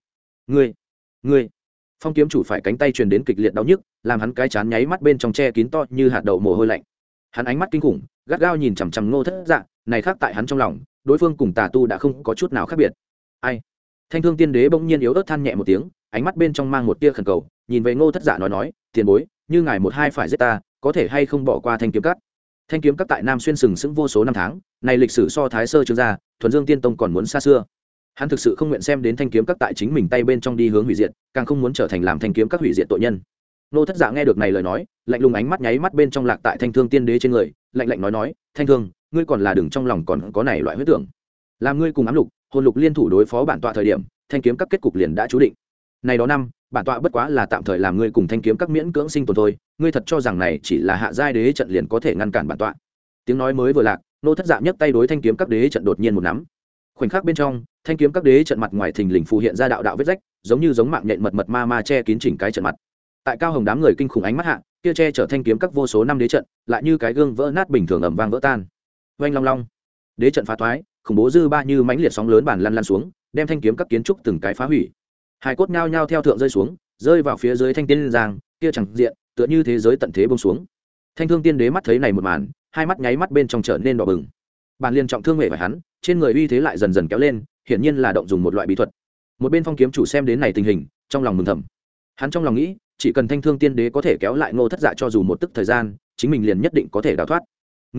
S1: Ngươi! Phong kiếm chủ phải cánh tay truyền đến kịch liệt đau nhức, làm hắn cái chán nháy mắt bên trong che kín to như hạt đậu mồ hôi lạnh. Hắn ánh mắt kinh khủng, gắt gao nhìn chằm chằm Ngô Thất Dạ, này khác tại hắn trong lòng, đối phương cùng tà tu đã không có chút nào khác biệt. Ai? Thanh Thương Tiên Đế bỗng nhiên yếu ớt than nhẹ một tiếng, ánh mắt bên trong mang một tia khẩn cầu, nhìn về Ngô Thất Dạ nói, tiền bối, như ngài một hai phải giết ta, có thể hay không bỏ qua Thanh Kiếm Các? Thanh Kiếm Các tại Nam Xuyên sừng sững vô số năm tháng, này lịch sử so Thái Sơ Trương gia, Thuần Dương Tiên Tông còn muốn xa xưa. Hắn thực sự không nguyện xem đến Thanh Kiếm Các tại chính mình tay bên trong đi hướng hủy diệt, càng không muốn trở thành làm Thanh Kiếm Các hủy diệt tội nhân. Ngô Thất Dạ nghe được này lời nói, lạnh lùng ánh mắt nháy mắt bên trong lạc tại Thanh Thương Tiên Đế trên người, lạnh lạnh nói, Thanh Thương, ngươi còn là đừng trong lòng còn có này loại huyết tưởng. Làm ngươi cùng ám lục, hồn lục liên thủ đối phó bản tọa thời điểm, Thanh Kiếm Các kết cục liền đã chú định. Này đó năm, bản tọa bất quá là tạm thời làm ngươi cùng Thanh Kiếm Các miễn cưỡng sinh tồn thôi, ngươi thật cho rằng này chỉ là hạ giai đế trận liền có thể ngăn cản bản tọa? Tiếng nói mới vừa lạc, Ngô Thất Dạ nhấc tay đối Thanh Kiếm Các đế trận đột nhiên một nắm. Khoảnh khắc bên trong, Thanh Kiếm Các đế trận mặt ngoài thình lình phù hiện ra đạo đạo vết rách, giống mạng nhện mật ma che kín chỉnh cái trận mặt. Tại Cao Hồng đám người kinh khủng ánh mắt hạ, kia che chở Thanh Kiếm Các vô số năm đế trận, lại như cái gương vỡ nát bình thường ầm vang vỡ tan. Oanh long long, đế trận phá toái, khủng bố dư ba như mãnh liệt sóng lớn bản lăn xuống, đem Thanh Kiếm Các kiến trúc từng cái phá hủy. Hai cốt nhao nhao theo thượng rơi xuống, rơi vào phía dưới Thanh Tiên Giang, kia chẳng diện, tựa như thế giới tận thế buông xuống. Thanh Thương Tiên Đế mắt thấy này một màn, hai mắt nháy mắt bên trong trở nên đỏ bừng. Bản liên trọng thương nghệ phải hắn, trên người uy thế lại dần dần kéo lên, hiển nhiên là động dùng một loại bí thuật. Một bên Phong kiếm chủ xem đến này tình hình, trong lòng mừng thầm. Hắn trong lòng nghĩ, chỉ cần Thanh Thương Tiên Đế có thể kéo lại Ngô Thất Dạ cho dù một tức thời gian, chính mình liền nhất định có thể đào thoát.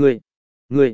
S1: Ngươi.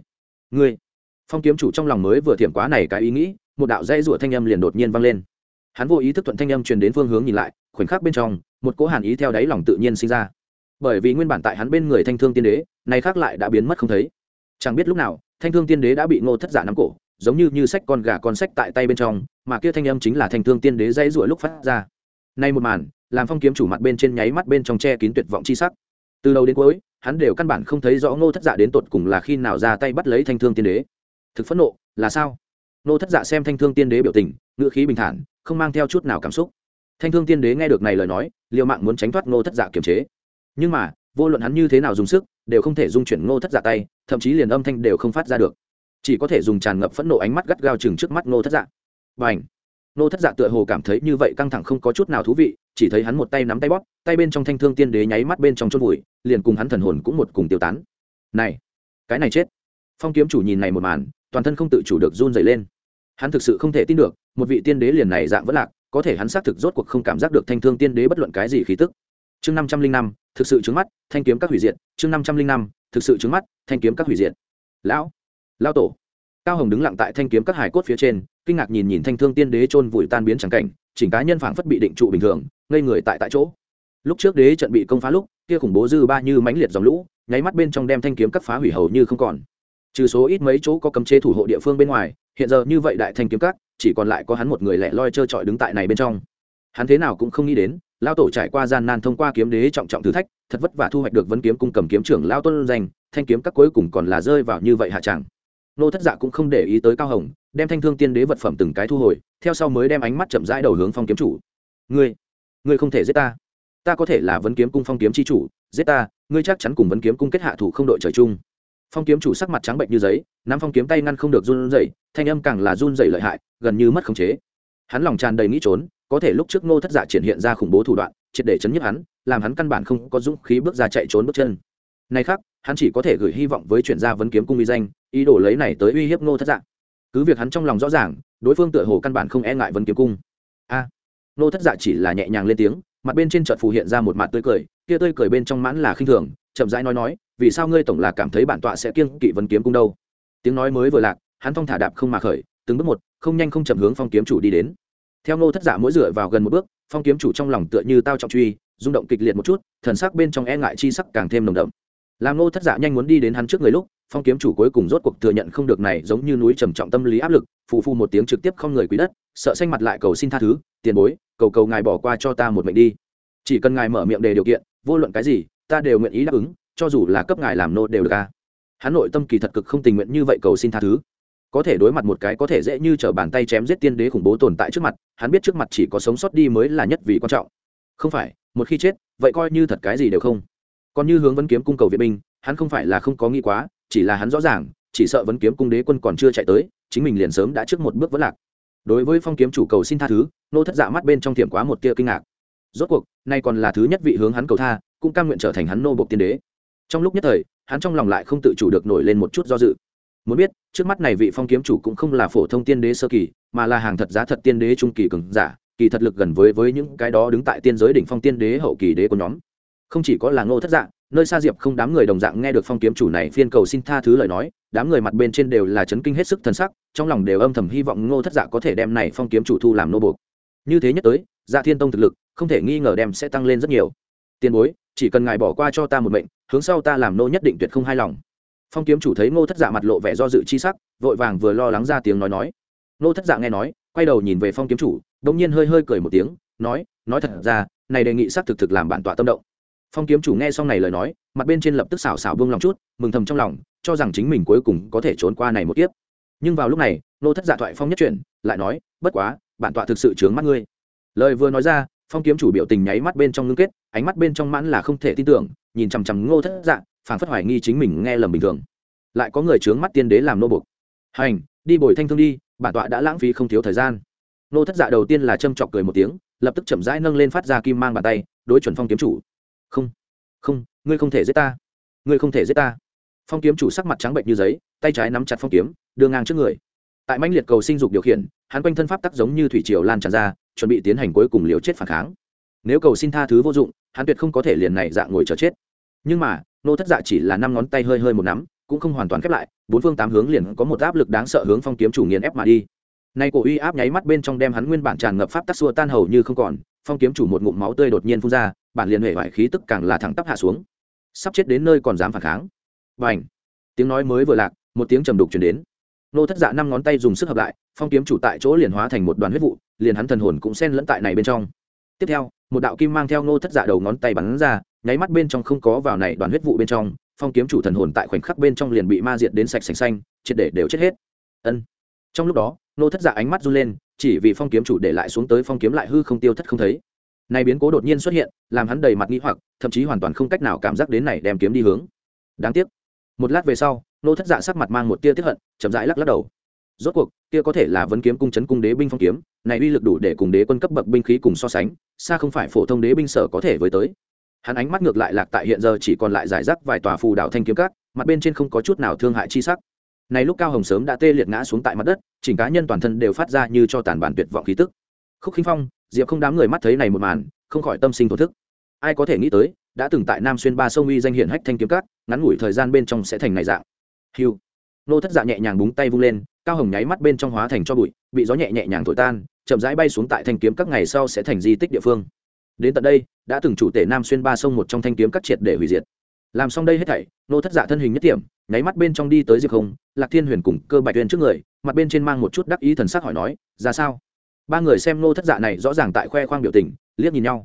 S1: Phong kiếm chủ trong lòng mới vừa thiểm quá này cái ý nghĩ, một đạo dây rủa thanh âm liền đột nhiên vang lên. Hắn vô ý thức thuận thanh âm truyền đến phương hướng nhìn lại, khoảnh khắc bên trong, một cỗ hàn ý theo đáy lòng tự nhiên sinh ra. Bởi vì nguyên bản tại hắn bên người Thanh Thương Tiên Đế, này khác lại đã biến mất không thấy. Chẳng biết lúc nào, Thanh Thương Tiên Đế đã bị Ngô Thất Dạ nắm cổ, giống như sách con gà con sách tại tay bên trong, mà kia thanh âm chính là Thanh Thương Tiên Đế dãy rủa lúc phát ra. Nay một màn, làm Phong kiếm chủ mặt bên trên nháy mắt bên trong che kín tuyệt vọng chi sắc. Từ đầu đến cuối, hắn đều căn bản không thấy rõ Ngô Thất Dạ đến tột cùng là khi nào ra tay bắt lấy Thanh Thương Tiên Đế. Thực phẫn nộ, là sao? Ngô Thất Dạ xem Thanh Thương Tiên Đế biểu tình, ngữ khí bình thản, không mang theo chút nào cảm xúc. Thanh Thương Tiên Đế nghe được này lời nói, liều mạng muốn tránh thoát Ngô Thất Dạ kiềm chế. Nhưng mà, vô luận hắn như thế nào dùng sức, đều không thể dung chuyển Ngô Thất Dạ tay, thậm chí liền âm thanh đều không phát ra được. Chỉ có thể dùng tràn ngập phẫn nộ ánh mắt gắt gao chừng trước mắt Ngô Thất Dạ. Bành! Ngô Thất Dạ tựa hồ cảm thấy như vậy căng thẳng không có chút nào thú vị, chỉ thấy hắn một tay nắm tay bóp, tay bên trong Thanh Thương Tiên Đế nháy mắt bên trong chôn vùi, liền cùng hắn thần hồn cũng một cùng tiêu tán. Này, cái này chết! Phong kiếm chủ nhìn này một màn, toàn thân không tự chủ được run rẩy lên. Hắn thực sự không thể tin được, một vị tiên đế liền này dạng vẫn lạc, có thể hắn xác thực rốt cuộc không cảm giác được Thanh Thương Tiên Đế bất luận cái gì khí tức. Chương 505, thực sự trướng mắt, Thanh Kiếm Các hủy diệt. Chương 505, thực sự trướng mắt, Thanh Kiếm Các hủy diệt. Lão tổ. Cao Hồng đứng lặng tại Thanh Kiếm Các hải cốt phía trên, kinh ngạc nhìn Thanh Thương Tiên Đế chôn vùi tan biến chẳng cảnh, chỉnh cá nhân phảng phất bị định trụ bình thường, ngây người tại chỗ. Lúc trước đế trận bị công phá lúc, kia khủng bố dư ba như mãnh liệt dòng lũ, nháy mắt bên trong đem Thanh Kiếm Các phá hủy hầu như không còn. Trừ số ít mấy chỗ có cấm chế thủ hộ địa phương bên ngoài, hiện giờ như vậy đại Thanh Kiếm Các chỉ còn lại có hắn một người lẻ loi trơ trọi đứng tại này bên trong. Hắn thế nào cũng không nghĩ đến, lao tổ trải qua gian nan thông qua kiếm đế trọng trọng thử thách, thật vất vả thu hoạch được vấn kiếm cung cầm kiếm trưởng lao tôn danh, thanh kiếm các cuối cùng còn là rơi vào như vậy hạ chẳng. Nô Thất Dạ cũng không để ý tới Cao Hồng, đem thanh thương tiên đế vật phẩm từng cái thu hồi, theo sau mới đem ánh mắt chậm rãi đầu hướng Phong kiếm chủ. Ngươi không thể giết ta. Ta có thể là vấn kiếm cung Phong kiếm chi chủ, giết ta, ngươi chắc chắn cùng vấn kiếm cung kết hạ thủ không đội trời chung. Phong kiếm chủ sắc mặt trắng bệnh như giấy, nắm phong kiếm tay ngăn không được run rẩy, thanh âm càng là run rẩy lợi hại, gần như mất khống chế. Hắn lòng tràn đầy nghĩ trốn, có thể lúc trước Ngô Thất Dạ triển hiện ra khủng bố thủ đoạn, triệt để chấn nhức hắn, làm hắn căn bản không có dũng khí bước ra chạy trốn bước chân. Nay khác, hắn chỉ có thể gửi hy vọng với chuyển gia vấn kiếm cung uy danh, ý đồ lấy này tới uy hiếp Ngô Thất Dạ. Cứ việc hắn trong lòng rõ ràng, đối phương tựa hồ căn bản không e ngại vấn kiếm cung. Ngô Thất Dạ chỉ là nhẹ nhàng lên tiếng, mặt bên trên chợt phù hiện ra một mặt tươi cười, kia tươi cười bên trong mãn là khinh thường, chậm rãi nói, vì sao ngươi tổng là cảm thấy bản tọa sẽ kiêng kỵ vấn kiếm cung đâu? Tiếng nói mới vừa lạc, hắn thong thả đạp không mà khởi, từng bước một, không nhanh không chậm hướng Phong kiếm chủ đi đến. Theo Ngô Thất Dạ mỗi dựa vào gần một bước, Phong kiếm chủ trong lòng tựa như tao trọng truy, rung động kịch liệt một chút, thần sắc bên trong e ngại chi sắc càng thêm nồng đậm. Làm Ngô Thất Dạ nhanh muốn đi đến hắn trước người lúc, Phong kiếm chủ cuối cùng rốt cuộc thừa nhận không được này giống như núi trầm trọng tâm lý áp lực, phù phù một tiếng trực tiếp không người quý đất, sợ xanh mặt lại cầu xin tha thứ, tiền bối, cầu ngài bỏ qua cho ta một mệnh đi. Chỉ cần ngài mở miệng đề điều kiện, vô luận cái gì, ta đều nguyện ý đáp ứng, cho dù là cấp ngài làm nô đều được a. Hắn nội tâm kỳ thật cực không tình nguyện như vậy cầu xin tha thứ. Có thể đối mặt một cái có thể dễ như trở bàn tay chém giết tiên đế khủng bố tồn tại trước mặt, hắn biết trước mặt chỉ có sống sót đi mới là nhất vì quan trọng. Không phải, một khi chết, vậy coi như thật cái gì đều không. Còn như hướng vấn kiếm cung cầu viện binh, hắn không phải là không có nghĩ quá, chỉ là hắn rõ ràng, chỉ sợ vấn kiếm cung đế quân còn chưa chạy tới, chính mình liền sớm đã trước một bước vỡ lạc. Đối với Phong kiếm chủ cầu xin tha thứ, Nô Thất Dạ mắt bên trong thiểm quá một tia kinh ngạc. Rốt cuộc, nay còn là thứ nhất vị hướng hắn cầu tha, cũng cam nguyện trở thành hắn nô bộc tiên đế. Trong lúc nhất thời, hắn trong lòng lại không tự chủ được nổi lên một chút do dự. Muốn biết, trước mắt này vị Phong kiếm chủ cũng không là phổ thông tiên đế sơ kỳ, mà là hàng thật giá thật tiên đế trung kỳ cường giả, kỳ thật lực gần với những cái đó đứng tại tiên giới đỉnh phong tiên đế hậu kỳ đế của nhóm. Không chỉ có là Ngô Thất Dạ, nơi xa Diệp không đám người đồng dạng nghe được Phong kiếm chủ này phiên cầu xin tha thứ lời nói, đám người mặt bên trên đều là chấn kinh hết sức thần sắc, trong lòng đều âm thầm hy vọng Ngô Thất Dạ có thể đem này Phong kiếm chủ thu làm nô bộc. Như thế nhất tới, Dạ Thiên Tông thực lực không thể nghi ngờ đem sẽ tăng lên rất nhiều. Tiền bối, chỉ cần ngài bỏ qua cho ta một mệnh, hướng sau ta làm nô nhất định tuyệt không hai lòng. Phong kiếm chủ thấy Ngô Thất Dạ mặt lộ vẻ do dự chi sắc, vội vàng vừa lo lắng ra tiếng nói. Ngô Thất Dạ nghe nói, quay đầu nhìn về Phong kiếm chủ, đột nhiên hơi cười một tiếng, nói thật ra, này đề nghị xác thực làm bản tọa tâm động. Phong kiếm chủ nghe xong này lời nói, mặt bên trên lập tức xảo buông lòng chút, mừng thầm trong lòng, cho rằng chính mình cuối cùng có thể trốn qua này một kiếp. Nhưng vào lúc này, Ngô Thất Dạ thoại phong nhất chuyển, lại nói, bất quá, bản tọa thực sự chướng mắt ngươi. Lời vừa nói ra, Phong kiếm chủ biểu tình nháy mắt bên trong ngưng kết, ánh mắt bên trong mãn là không thể tin tưởng, nhìn chằm chằm Ngô Thất Dạ, phảng phất hoài nghi chính mình nghe lầm bình thường. Lại có người chướng mắt tiên đế làm nô bộc. Hành, đi bồi thanh thương đi, bản tọa đã lãng phí không thiếu thời gian. Ngô Thất Dạ đầu tiên là châm chọc cười một tiếng, lập tức chậm rãi nâng lên phát ra kim mang bàn tay, đối chuẩn Phong kiếm chủ. Không, ngươi không thể giết ta. Ngươi không thể giết ta. Phong kiếm chủ sắc mặt trắng bệch như giấy, tay trái nắm chặt phong kiếm, đưa ngang trước người. Tại mãnh liệt cầu sinh dục điều khiển, hắn quanh thân pháp tắc giống như thủy triều lan tràn ra, chuẩn bị tiến hành cuối cùng liều chết phản kháng. Nếu cầu xin tha thứ vô dụng, hắn tuyệt không có thể liền này dạng ngồi chờ chết. Nhưng mà, Ngô Thất Dạ chỉ là năm ngón tay hơi một nắm, cũng không hoàn toàn khép lại, bốn phương tám hướng liền có một áp lực đáng sợ hướng Phong kiếm chủ nghiền ép mà đi. Nay cổ uy áp nháy mắt bên trong đem hắn nguyên bản tràn ngập pháp tắc xua tan hầu như không còn, Phong kiếm chủ một ngụm máu tươi đột nhiên phun ra, bản liền huệ hoại khí tức càng là thẳng tắp hạ xuống. Sắp chết đến nơi còn dám phản kháng. Bành! Tiếng nói mới vừa lạc, một tiếng trầm đục truyền đến. Ngô Thất Dạ năm ngón tay dùng sức hợp lại, Phong kiếm chủ tại chỗ liền hóa thành một đoàn huyết vụ, liền hắn thần hồn cũng xen lẫn tại này bên trong. Tiếp theo, một đạo kim mang theo Ngô Thất Dạ đầu ngón tay bắn ra, nháy mắt bên trong không có vào này đoàn huyết vụ bên trong, Phong kiếm chủ thần hồn tại khoảnh khắc bên trong liền bị ma diệt đến sạch sành xanh, triệt để đều chết hết. Ân. Trong lúc đó, Ngô Thất Dạ ánh mắt run lên, chỉ vì Phong kiếm chủ để lại xuống tới phong kiếm lại hư không tiêu thất không thấy. Này biến cố đột nhiên xuất hiện, làm hắn đầy mặt nghi hoặc, thậm chí hoàn toàn không cách nào cảm giác đến này đem kiếm đi hướng. Đáng tiếc. Một lát về sau, Ngô Thất Dạ sắc mặt mang một tia tiếc hận, chậm rãi lắc đầu. Rốt cuộc, kia có thể là vấn kiếm cung trấn cung đế binh phong kiếm, này uy lực đủ để cùng đế quân cấp bậc binh khí cùng so sánh, xa không phải phổ thông đế binh sở có thể với tới. Hắn ánh mắt ngược lại lạc tại hiện giờ chỉ còn lại giải rác vài tòa phù đảo thanh kiếm các, mặt bên trên không có chút nào thương hại chi sắc. Này lúc Cao Hồng sớm đã tê liệt ngã xuống tại mặt đất, chỉnh cá nhân toàn thân đều phát ra như cho tàn bản tuyệt vọng khí tức. Khúc Khinh Phong, Diệp không đám người mắt thấy này một màn, không khỏi tâm sinh thổ thức. Ai có thể nghĩ tới, đã từng tại Nam Xuyên Ba Sông uy danh hiển hách thanh kiếm các, ngắn ngủi thời gian bên trong sẽ thành này dạng. Hưu. Ngô Thất Dạ nhẹ nhàng búng tay vung lên, Cao Hồng nháy mắt bên trong hóa thành cho bụi, bị gió nhẹ nhàng thổi tan, chậm rãi bay xuống tại thanh kiếm các ngày sau sẽ thành di tích địa phương. Đến tận đây, đã từng chủ tể Nam Xuyên Ba Sông một trong thanh kiếm các triệt để hủy diệt. Làm xong đây hết thảy, Ngô Thất Dạ thân hình nhất điểm, nháy mắt bên trong đi tới Diệp Không, Lạc Thiên Huyền cùng Cơ Bạch Uyên trước người, mặt bên trên mang một chút đắc ý thần sắc hỏi nói, ra sao? Ba người xem Ngô Thất Dạ này rõ ràng tại khoe khoang biểu tình, liếc nhìn nhau.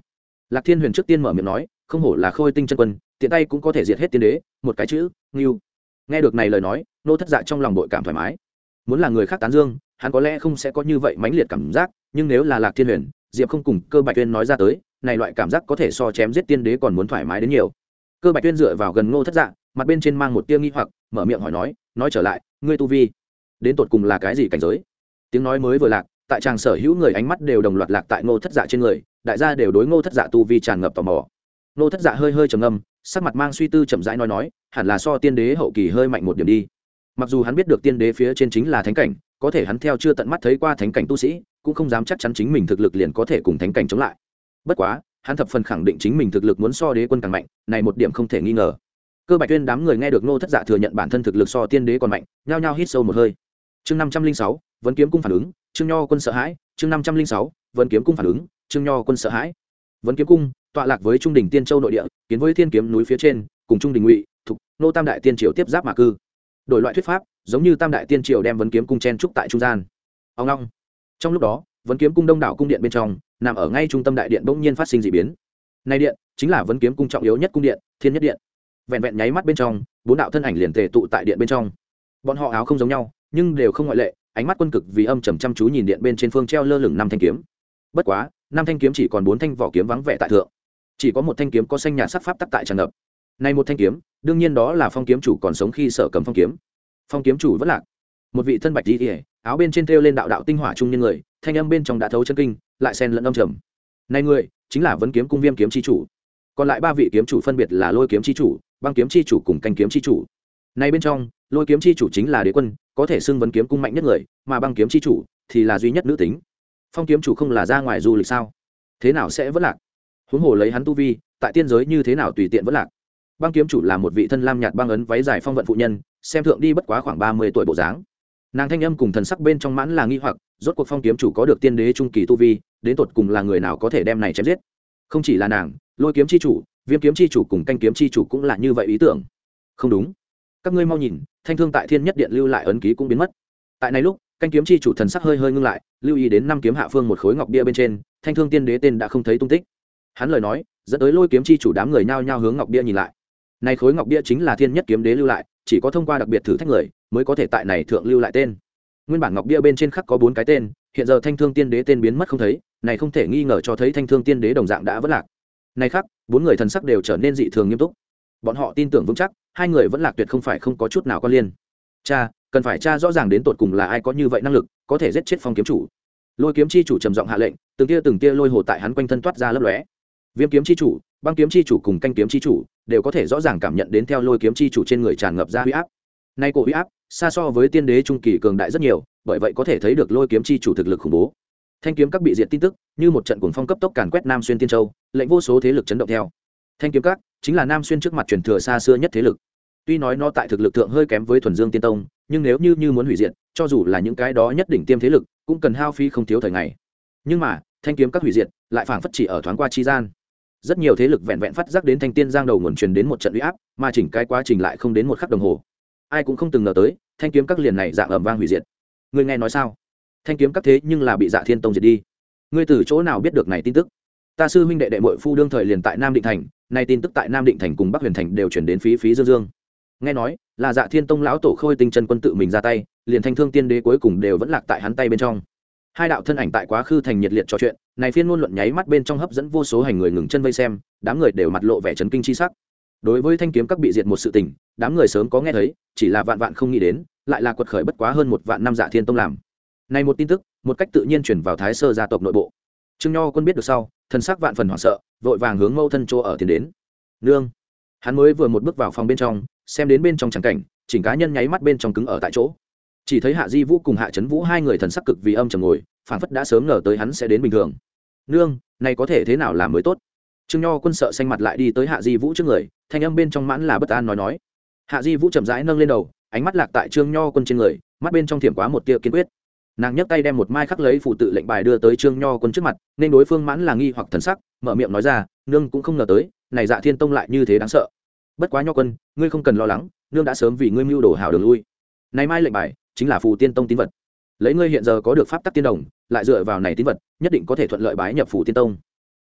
S1: Lạc Thiên Huyền trước tiên mở miệng nói, không hổ là Khôi Tinh chân quân, tiện tay cũng có thể diệt hết tiên đế, một cái chữ, ngưu. Nghe được này lời nói, Ngô Thất Dạ trong lòng bội cảm thoải mái. Muốn là người khác tán dương, hắn có lẽ không sẽ có như vậy mãnh liệt cảm giác, nhưng nếu là Lạc Thiên Huyền, Diệp không cùng Cơ Bạch Tuyên nói ra tới, này loại cảm giác có thể so chém giết tiên đế còn muốn thoải mái đến nhiều. Cơ Bạch Tuyên dựa vào gần Ngô Thất Dạ, mặt bên trên mang một tia nghi hoặc, mở miệng hỏi nói trở lại, ngươi tu vi đến tột cùng là cái gì cảnh giới? Tiếng nói mới vừa lạc, tại tràng sở hữu người ánh mắt đều đồng loạt lạc tại Ngô Thất Dạ trên người, đại gia đều đối Ngô Thất Dạ tu vi tràn ngập tò mò. Ngô Thất Dạ hơi hơi trầm ngâm, sắc mặt mang suy tư chậm rãi nói, hẳn là so tiên đế hậu kỳ hơi mạnh một điểm đi. Mặc dù hắn biết được tiên đế phía trên chính là thánh cảnh, có thể hắn theo chưa tận mắt thấy qua thánh cảnh tu sĩ, cũng không dám chắc chắn chính mình thực lực liền có thể cùng thánh cảnh chống lại. Bất quá, hắn thập phần khẳng định chính mình thực lực muốn so đế quân càng mạnh, này một điểm không thể nghi ngờ. Cơ Bạch Tuyên đám người nghe được Ngô Thất Dạ thừa nhận bản thân thực lực so tiên đế còn mạnh, nhao nhao hít sâu một hơi. Chương 506, Vân Kiếm cung phản ứng, Trương Nho Quân sợ hãi, chương 506, Vân Kiếm cung phản ứng, Trương Nho Quân sợ hãi. Vân Kiếm cung, tọa lạc với Trung đỉnh Tiên Châu nội địa, kiến với Thiên Kiếm núi phía trên, cùng Trung đỉnh Ngụy, Thục, Nô Tam đại tiên triều tiếp giáp mà cư. Đổi loại thuyết pháp, giống như Tam đại tiên triều đem Vân Kiếm cung chen trúc tại trung gian. Ông long. Trong lúc đó, Vân Kiếm cung đông đảo cung điện bên trong, nằm ở ngay trung tâm đại điện bỗng nhiên phát sinh dị biến. Này điện chính là Vân Kiếm cung trọng yếu nhất cung điện, Thiên Nhất điện. Vẹn vẹn nháy mắt bên trong, bốn đạo thân ảnh liền tề tụ tại điện bên trong. Bọn họ áo không giống nhau, nhưng đều không ngoại lệ, ánh mắt quân cực vì âm trầm chăm chú nhìn điện bên trên phương treo lơ lửng năm thanh kiếm. Bất quá, năm thanh kiếm chỉ còn bốn thanh vỏ kiếm vắng vẻ tại thượng, chỉ có một thanh kiếm có xanh nhạt sắc pháp tắc tại tràn ngập. Này một thanh kiếm, đương nhiên đó là Phong kiếm chủ còn sống khi sở cầm phong kiếm. Phong kiếm chủ vẫn lạc, một vị thân bạch y, áo bên trên treo lên đạo đạo tinh hỏa trung nhân người, thanh âm bên trong đã thấu chân kinh, lại xen lẫn âm trầm. Này người, chính là Vân Kiếm cung Viêm kiếm chi chủ. Còn lại ba vị kiếm chủ phân biệt là Lôi kiếm chi chủ, Băng kiếm chi chủ cùng Canh kiếm chi chủ. Này bên trong, Lôi kiếm chi chủ chính là đế quân, có thể xưng Vân Kiếm cung mạnh nhất người, mà Băng kiếm chi chủ thì là duy nhất nữ tính. Phong kiếm chủ không là ra ngoài du lịch sao? Thế nào sẽ vẫn lạc? Huống hồ lấy hắn tu vi, tại tiên giới như thế nào tùy tiện vẫn lạc? Băng kiếm chủ là một vị thân lam nhạt băng ấn váy dài phong vận phụ nhân, xem thượng đi bất quá khoảng 30 tuổi bộ dáng. Nàng thanh âm cùng thần sắc bên trong mãn là nghi hoặc, rốt cuộc Phong kiếm chủ có được tiên đế trung kỳ tu vi, đến tột cùng là người nào có thể đem này chém giết? Không chỉ là nàng, Lôi kiếm chi chủ, Viêm kiếm chi chủ cùng Canh kiếm chi chủ cũng là như vậy ý tưởng. Không đúng, các ngươi mau nhìn, thanh thương tại Thiên Nhất điện lưu lại ấn ký cũng biến mất. Tại này lúc, Canh kiếm chi chủ thần sắc hơi hơi ngưng lại, lưu ý đến năm kiếm hạ phương một khối ngọc bia bên trên, thanh thương tiên đế tên đã không thấy tung tích. Hắn lời nói dẫn tới Lôi kiếm chi chủ đám người nhao nhao hướng ngọc bia nhìn lại. Này khối ngọc bia chính là Thiên Nhất kiếm đế lưu lại, chỉ có thông qua đặc biệt thử thách người mới có thể tại này thượng lưu lại tên. Nguyên bản ngọc bia bên trên khắc có 4 cái tên, hiện giờ thanh thương tiên đế tên biến mất không thấy, này không thể nghi ngờ cho thấy thanh thương tiên đế đồng dạng đã vất lạc. Này khắc, 4 người thần sắc đều trở nên dị thường nghiêm túc. Bọn họ tin tưởng vững chắc, hai người vẫn lạc tuyệt không phải không có chút nào quan liên. Cha, cần phải tra rõ ràng đến tột cùng là ai có như vậy năng lực, có thể giết chết Phong kiếm chủ. Lôi kiếm chi chủ trầm giọng hạ lệnh, từng tia lôi hồ tại hắn quanh thân toát ra lấp lóe. Viêm kiếm chi chủ, Băng kiếm chi chủ cùng Canh kiếm chi chủ đều có thể rõ ràng cảm nhận đến theo Lôi kiếm chi chủ trên người tràn ngập ra uy áp. Nay cổ uy áp xa so với tiên đế trung kỳ cường đại rất nhiều, bởi vậy có thể thấy được Lôi kiếm chi chủ thực lực khủng bố. Thanh kiếm các bị diệt tin tức, như một trận cuồng phong cấp tốc càn quét Nam Xuyên Tiên Châu, lệnh vô số thế lực chấn động theo. Thanh kiếm các chính là Nam Xuyên trước mặt truyền thừa xa xưa nhất thế lực. Tuy nói nó tại thực lực thượng hơi kém với Thuần Dương Tiên Tông, nhưng nếu như muốn hủy diệt, cho dù là những cái đó nhất đỉnh tiêm thế lực, cũng cần hao phí không thiếu thời ngày. Nhưng mà, Thanh kiếm các hủy diệt, lại phảng phất chỉ ở thoáng qua chi gian. Rất nhiều thế lực vẹn vẹn phát giác đến Thanh Tiên Giang đầu nguồn truyền đến một trận uy áp, mà chỉnh cái quá trình lại không đến một khắc đồng hồ. Ai cũng không từng ngờ tới, Thanh kiếm các liền này dạng ầm vang hủy diệt. Ngươi nghe nói sao? Thanh kiếm các thế nhưng là bị Dạ Thiên Tông diệt đi. Ngươi từ chỗ nào biết được này tin tức? Ta sư huynh đệ đệ muội phu đương thời liền tại Nam Định thành, nay tin tức tại Nam Định thành cùng Bắc Huyền thành đều truyền đến phí dương dương. Nghe nói là Dạ Thiên Tông lão tổ Khôi Tinh chân quân tự mình ra tay, liền Thanh thương tiên đế cuối cùng đều vẫn lạc tại hắn tay bên trong. Hai đạo thân ảnh tại quá khứ thành nhiệt liệt trò chuyện, này phiên ngôn luận nháy mắt bên trong hấp dẫn vô số hành người ngừng chân vây xem, đám người đều mặt lộ vẻ chấn kinh chi sắc. Đối với Thanh kiếm các bị diệt một sự tình, đám người sớm có nghe thấy, chỉ là vạn vạn không nghĩ đến, lại là quật khởi bất quá hơn 1 vạn năm Dạ Thiên Tông làm. Này một tin tức, một cách tự nhiên truyền vào Thái Sơ gia tộc nội bộ. Trương Nho Quân biết được sau, thần sắc vạn phần hoảng sợ, vội vàng hướng mâu thân chỗ ở tiến đến. Nương, hắn mới vừa một bước vào phòng bên trong, xem đến bên trong tràng cảnh, chỉnh cá nhân nháy mắt bên trong cứng ở tại chỗ. Chỉ thấy Hạ Di Vũ cùng Hạ Chấn Vũ hai người thần sắc cực vì âm trầm ngồi, phảng phất đã sớm ngờ tới hắn sẽ đến bình thường. Nương, này có thể thế nào làm mới tốt? Trương Nho Quân sợ xanh mặt lại đi tới Hạ Di Vũ trước người, thanh âm bên trong mãn là bất an nói. Hạ Di Vũ chậm rãi nâng lên đầu, ánh mắt lạc tại Trương Nho Quân trên người, mắt bên trong thiểm quá một tia kiên quyết. Nàng nhấc tay đem một mai khắc lấy phù tự lệnh bài đưa tới Trương Nho Quân trước mặt, nên đối phương mãn là nghi hoặc thần sắc, mở miệng nói ra, nương cũng không ngờ tới, này Dạ Thiên Tông lại như thế đáng sợ. Bất quá Nho Quân, ngươi không cần lo lắng, nương đã sớm vì ngươi mưu đồ hảo đường lui. Này mai lệnh bài chính là phù tiên tông tín vật. Lấy ngươi hiện giờ có được pháp tắc tiên đồng, lại dựa vào này tín vật, nhất định có thể thuận lợi bái nhập phù tiên tông.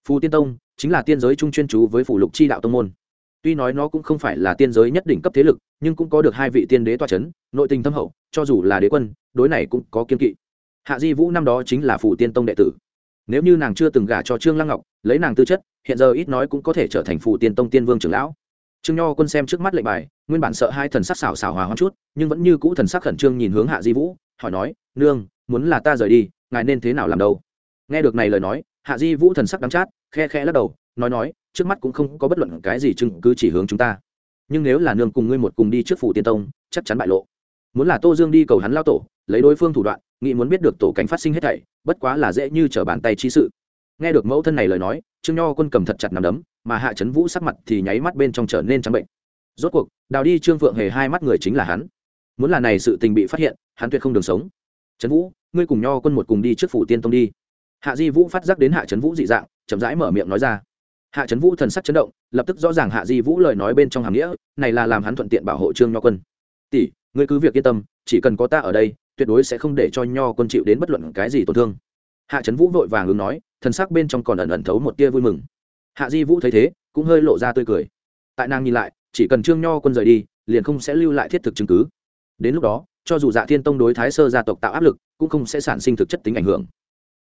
S1: Phù Tiên Tông chính là tiên giới trung chuyên chú với phụ lục chi đạo tông môn. Tuy nói nó cũng không phải là tiên giới nhất đỉnh cấp thế lực, nhưng cũng có được hai vị tiên đế tọa chấn, nội tình thâm hậu, cho dù là đế quân, đối này cũng có kiên kỵ. Hạ Di Vũ năm đó chính là Phù Tiên Tông đệ tử. Nếu như nàng chưa từng gả cho Trương Lăng Ngọc, lấy nàng tư chất, hiện giờ ít nói cũng có thể trở thành Phù Tiên Tông tiên vương trưởng lão. Trương Nho Quân xem trước mắt lệnh bài, nguyên bản sợ hai thần sắc xảo xảo hòa hoãn chút, nhưng vẫn như cũ thần sắc khẩn trương nhìn hướng Hạ Di Vũ, hỏi nói: "Nương, muốn là ta rời đi, ngài nên thế nào làm đâu?" Nghe được này lời nói, Hạ Di Vũ thần sắc đắng chát, khe khẽ lắc đầu, nói: "Trước mắt cũng không có bất luận cái gì chứng cứ chỉ hướng chúng ta. Nhưng nếu là nương cùng ngươi một cùng đi trước Phù Tiên Tông, chắc chắn bại lộ. Muốn là Tô Dương đi cầu hắn lao tổ, lấy đối phương thủ đoạn, nghĩ muốn biết được tổ cảnh phát sinh hết thảy, bất quá là dễ như trở bàn tay chi sự." Nghe được mẫu thân này lời nói, Trương Nho Quân cầm thật chặt nắm đấm, mà Hạ Chấn Vũ sắc mặt thì nháy mắt bên trong trở nên trắng bệnh. Rốt cuộc, đào đi Trương Phượng Hề hai mắt người chính là hắn. Muốn là này sự tình bị phát hiện, hắn tuyệt không đường sống. Trấn Vũ, ngươi cùng Nho Quân một cùng đi trước Phủ Tiên Tông đi. Hạ Di Vũ phát giác đến Hạ Chấn Vũ dị dạng, chậm rãi mở miệng nói ra. Hạ Chấn Vũ thần sắc chấn động, lập tức rõ ràng Hạ Di Vũ lời nói bên trong hàm nghĩa, này là làm hắn thuận tiện bảo hộ Trương Nho Quân. "Tỷ, ngươi cứ việc yên tâm, chỉ cần có ta ở đây, tuyệt đối sẽ không để cho Nho Quân chịu đến bất luận cái gì tổn thương." Hạ Chấn Vũ vội vàng ứng nói, thần sắc bên trong còn ẩn ẩn thấu một tia vui mừng. Hạ Di Vũ thấy thế, cũng hơi lộ ra tươi cười. Tại nàng nhìn lại, chỉ cần Trương Nho Quân rời đi, liền không sẽ lưu lại thiết thực chứng cứ. Đến lúc đó, cho dù Dạ Thiên Tông đối Thái Sơ gia tộc tạo áp lực, cũng không sẽ sản sinh thực chất tính ảnh hưởng.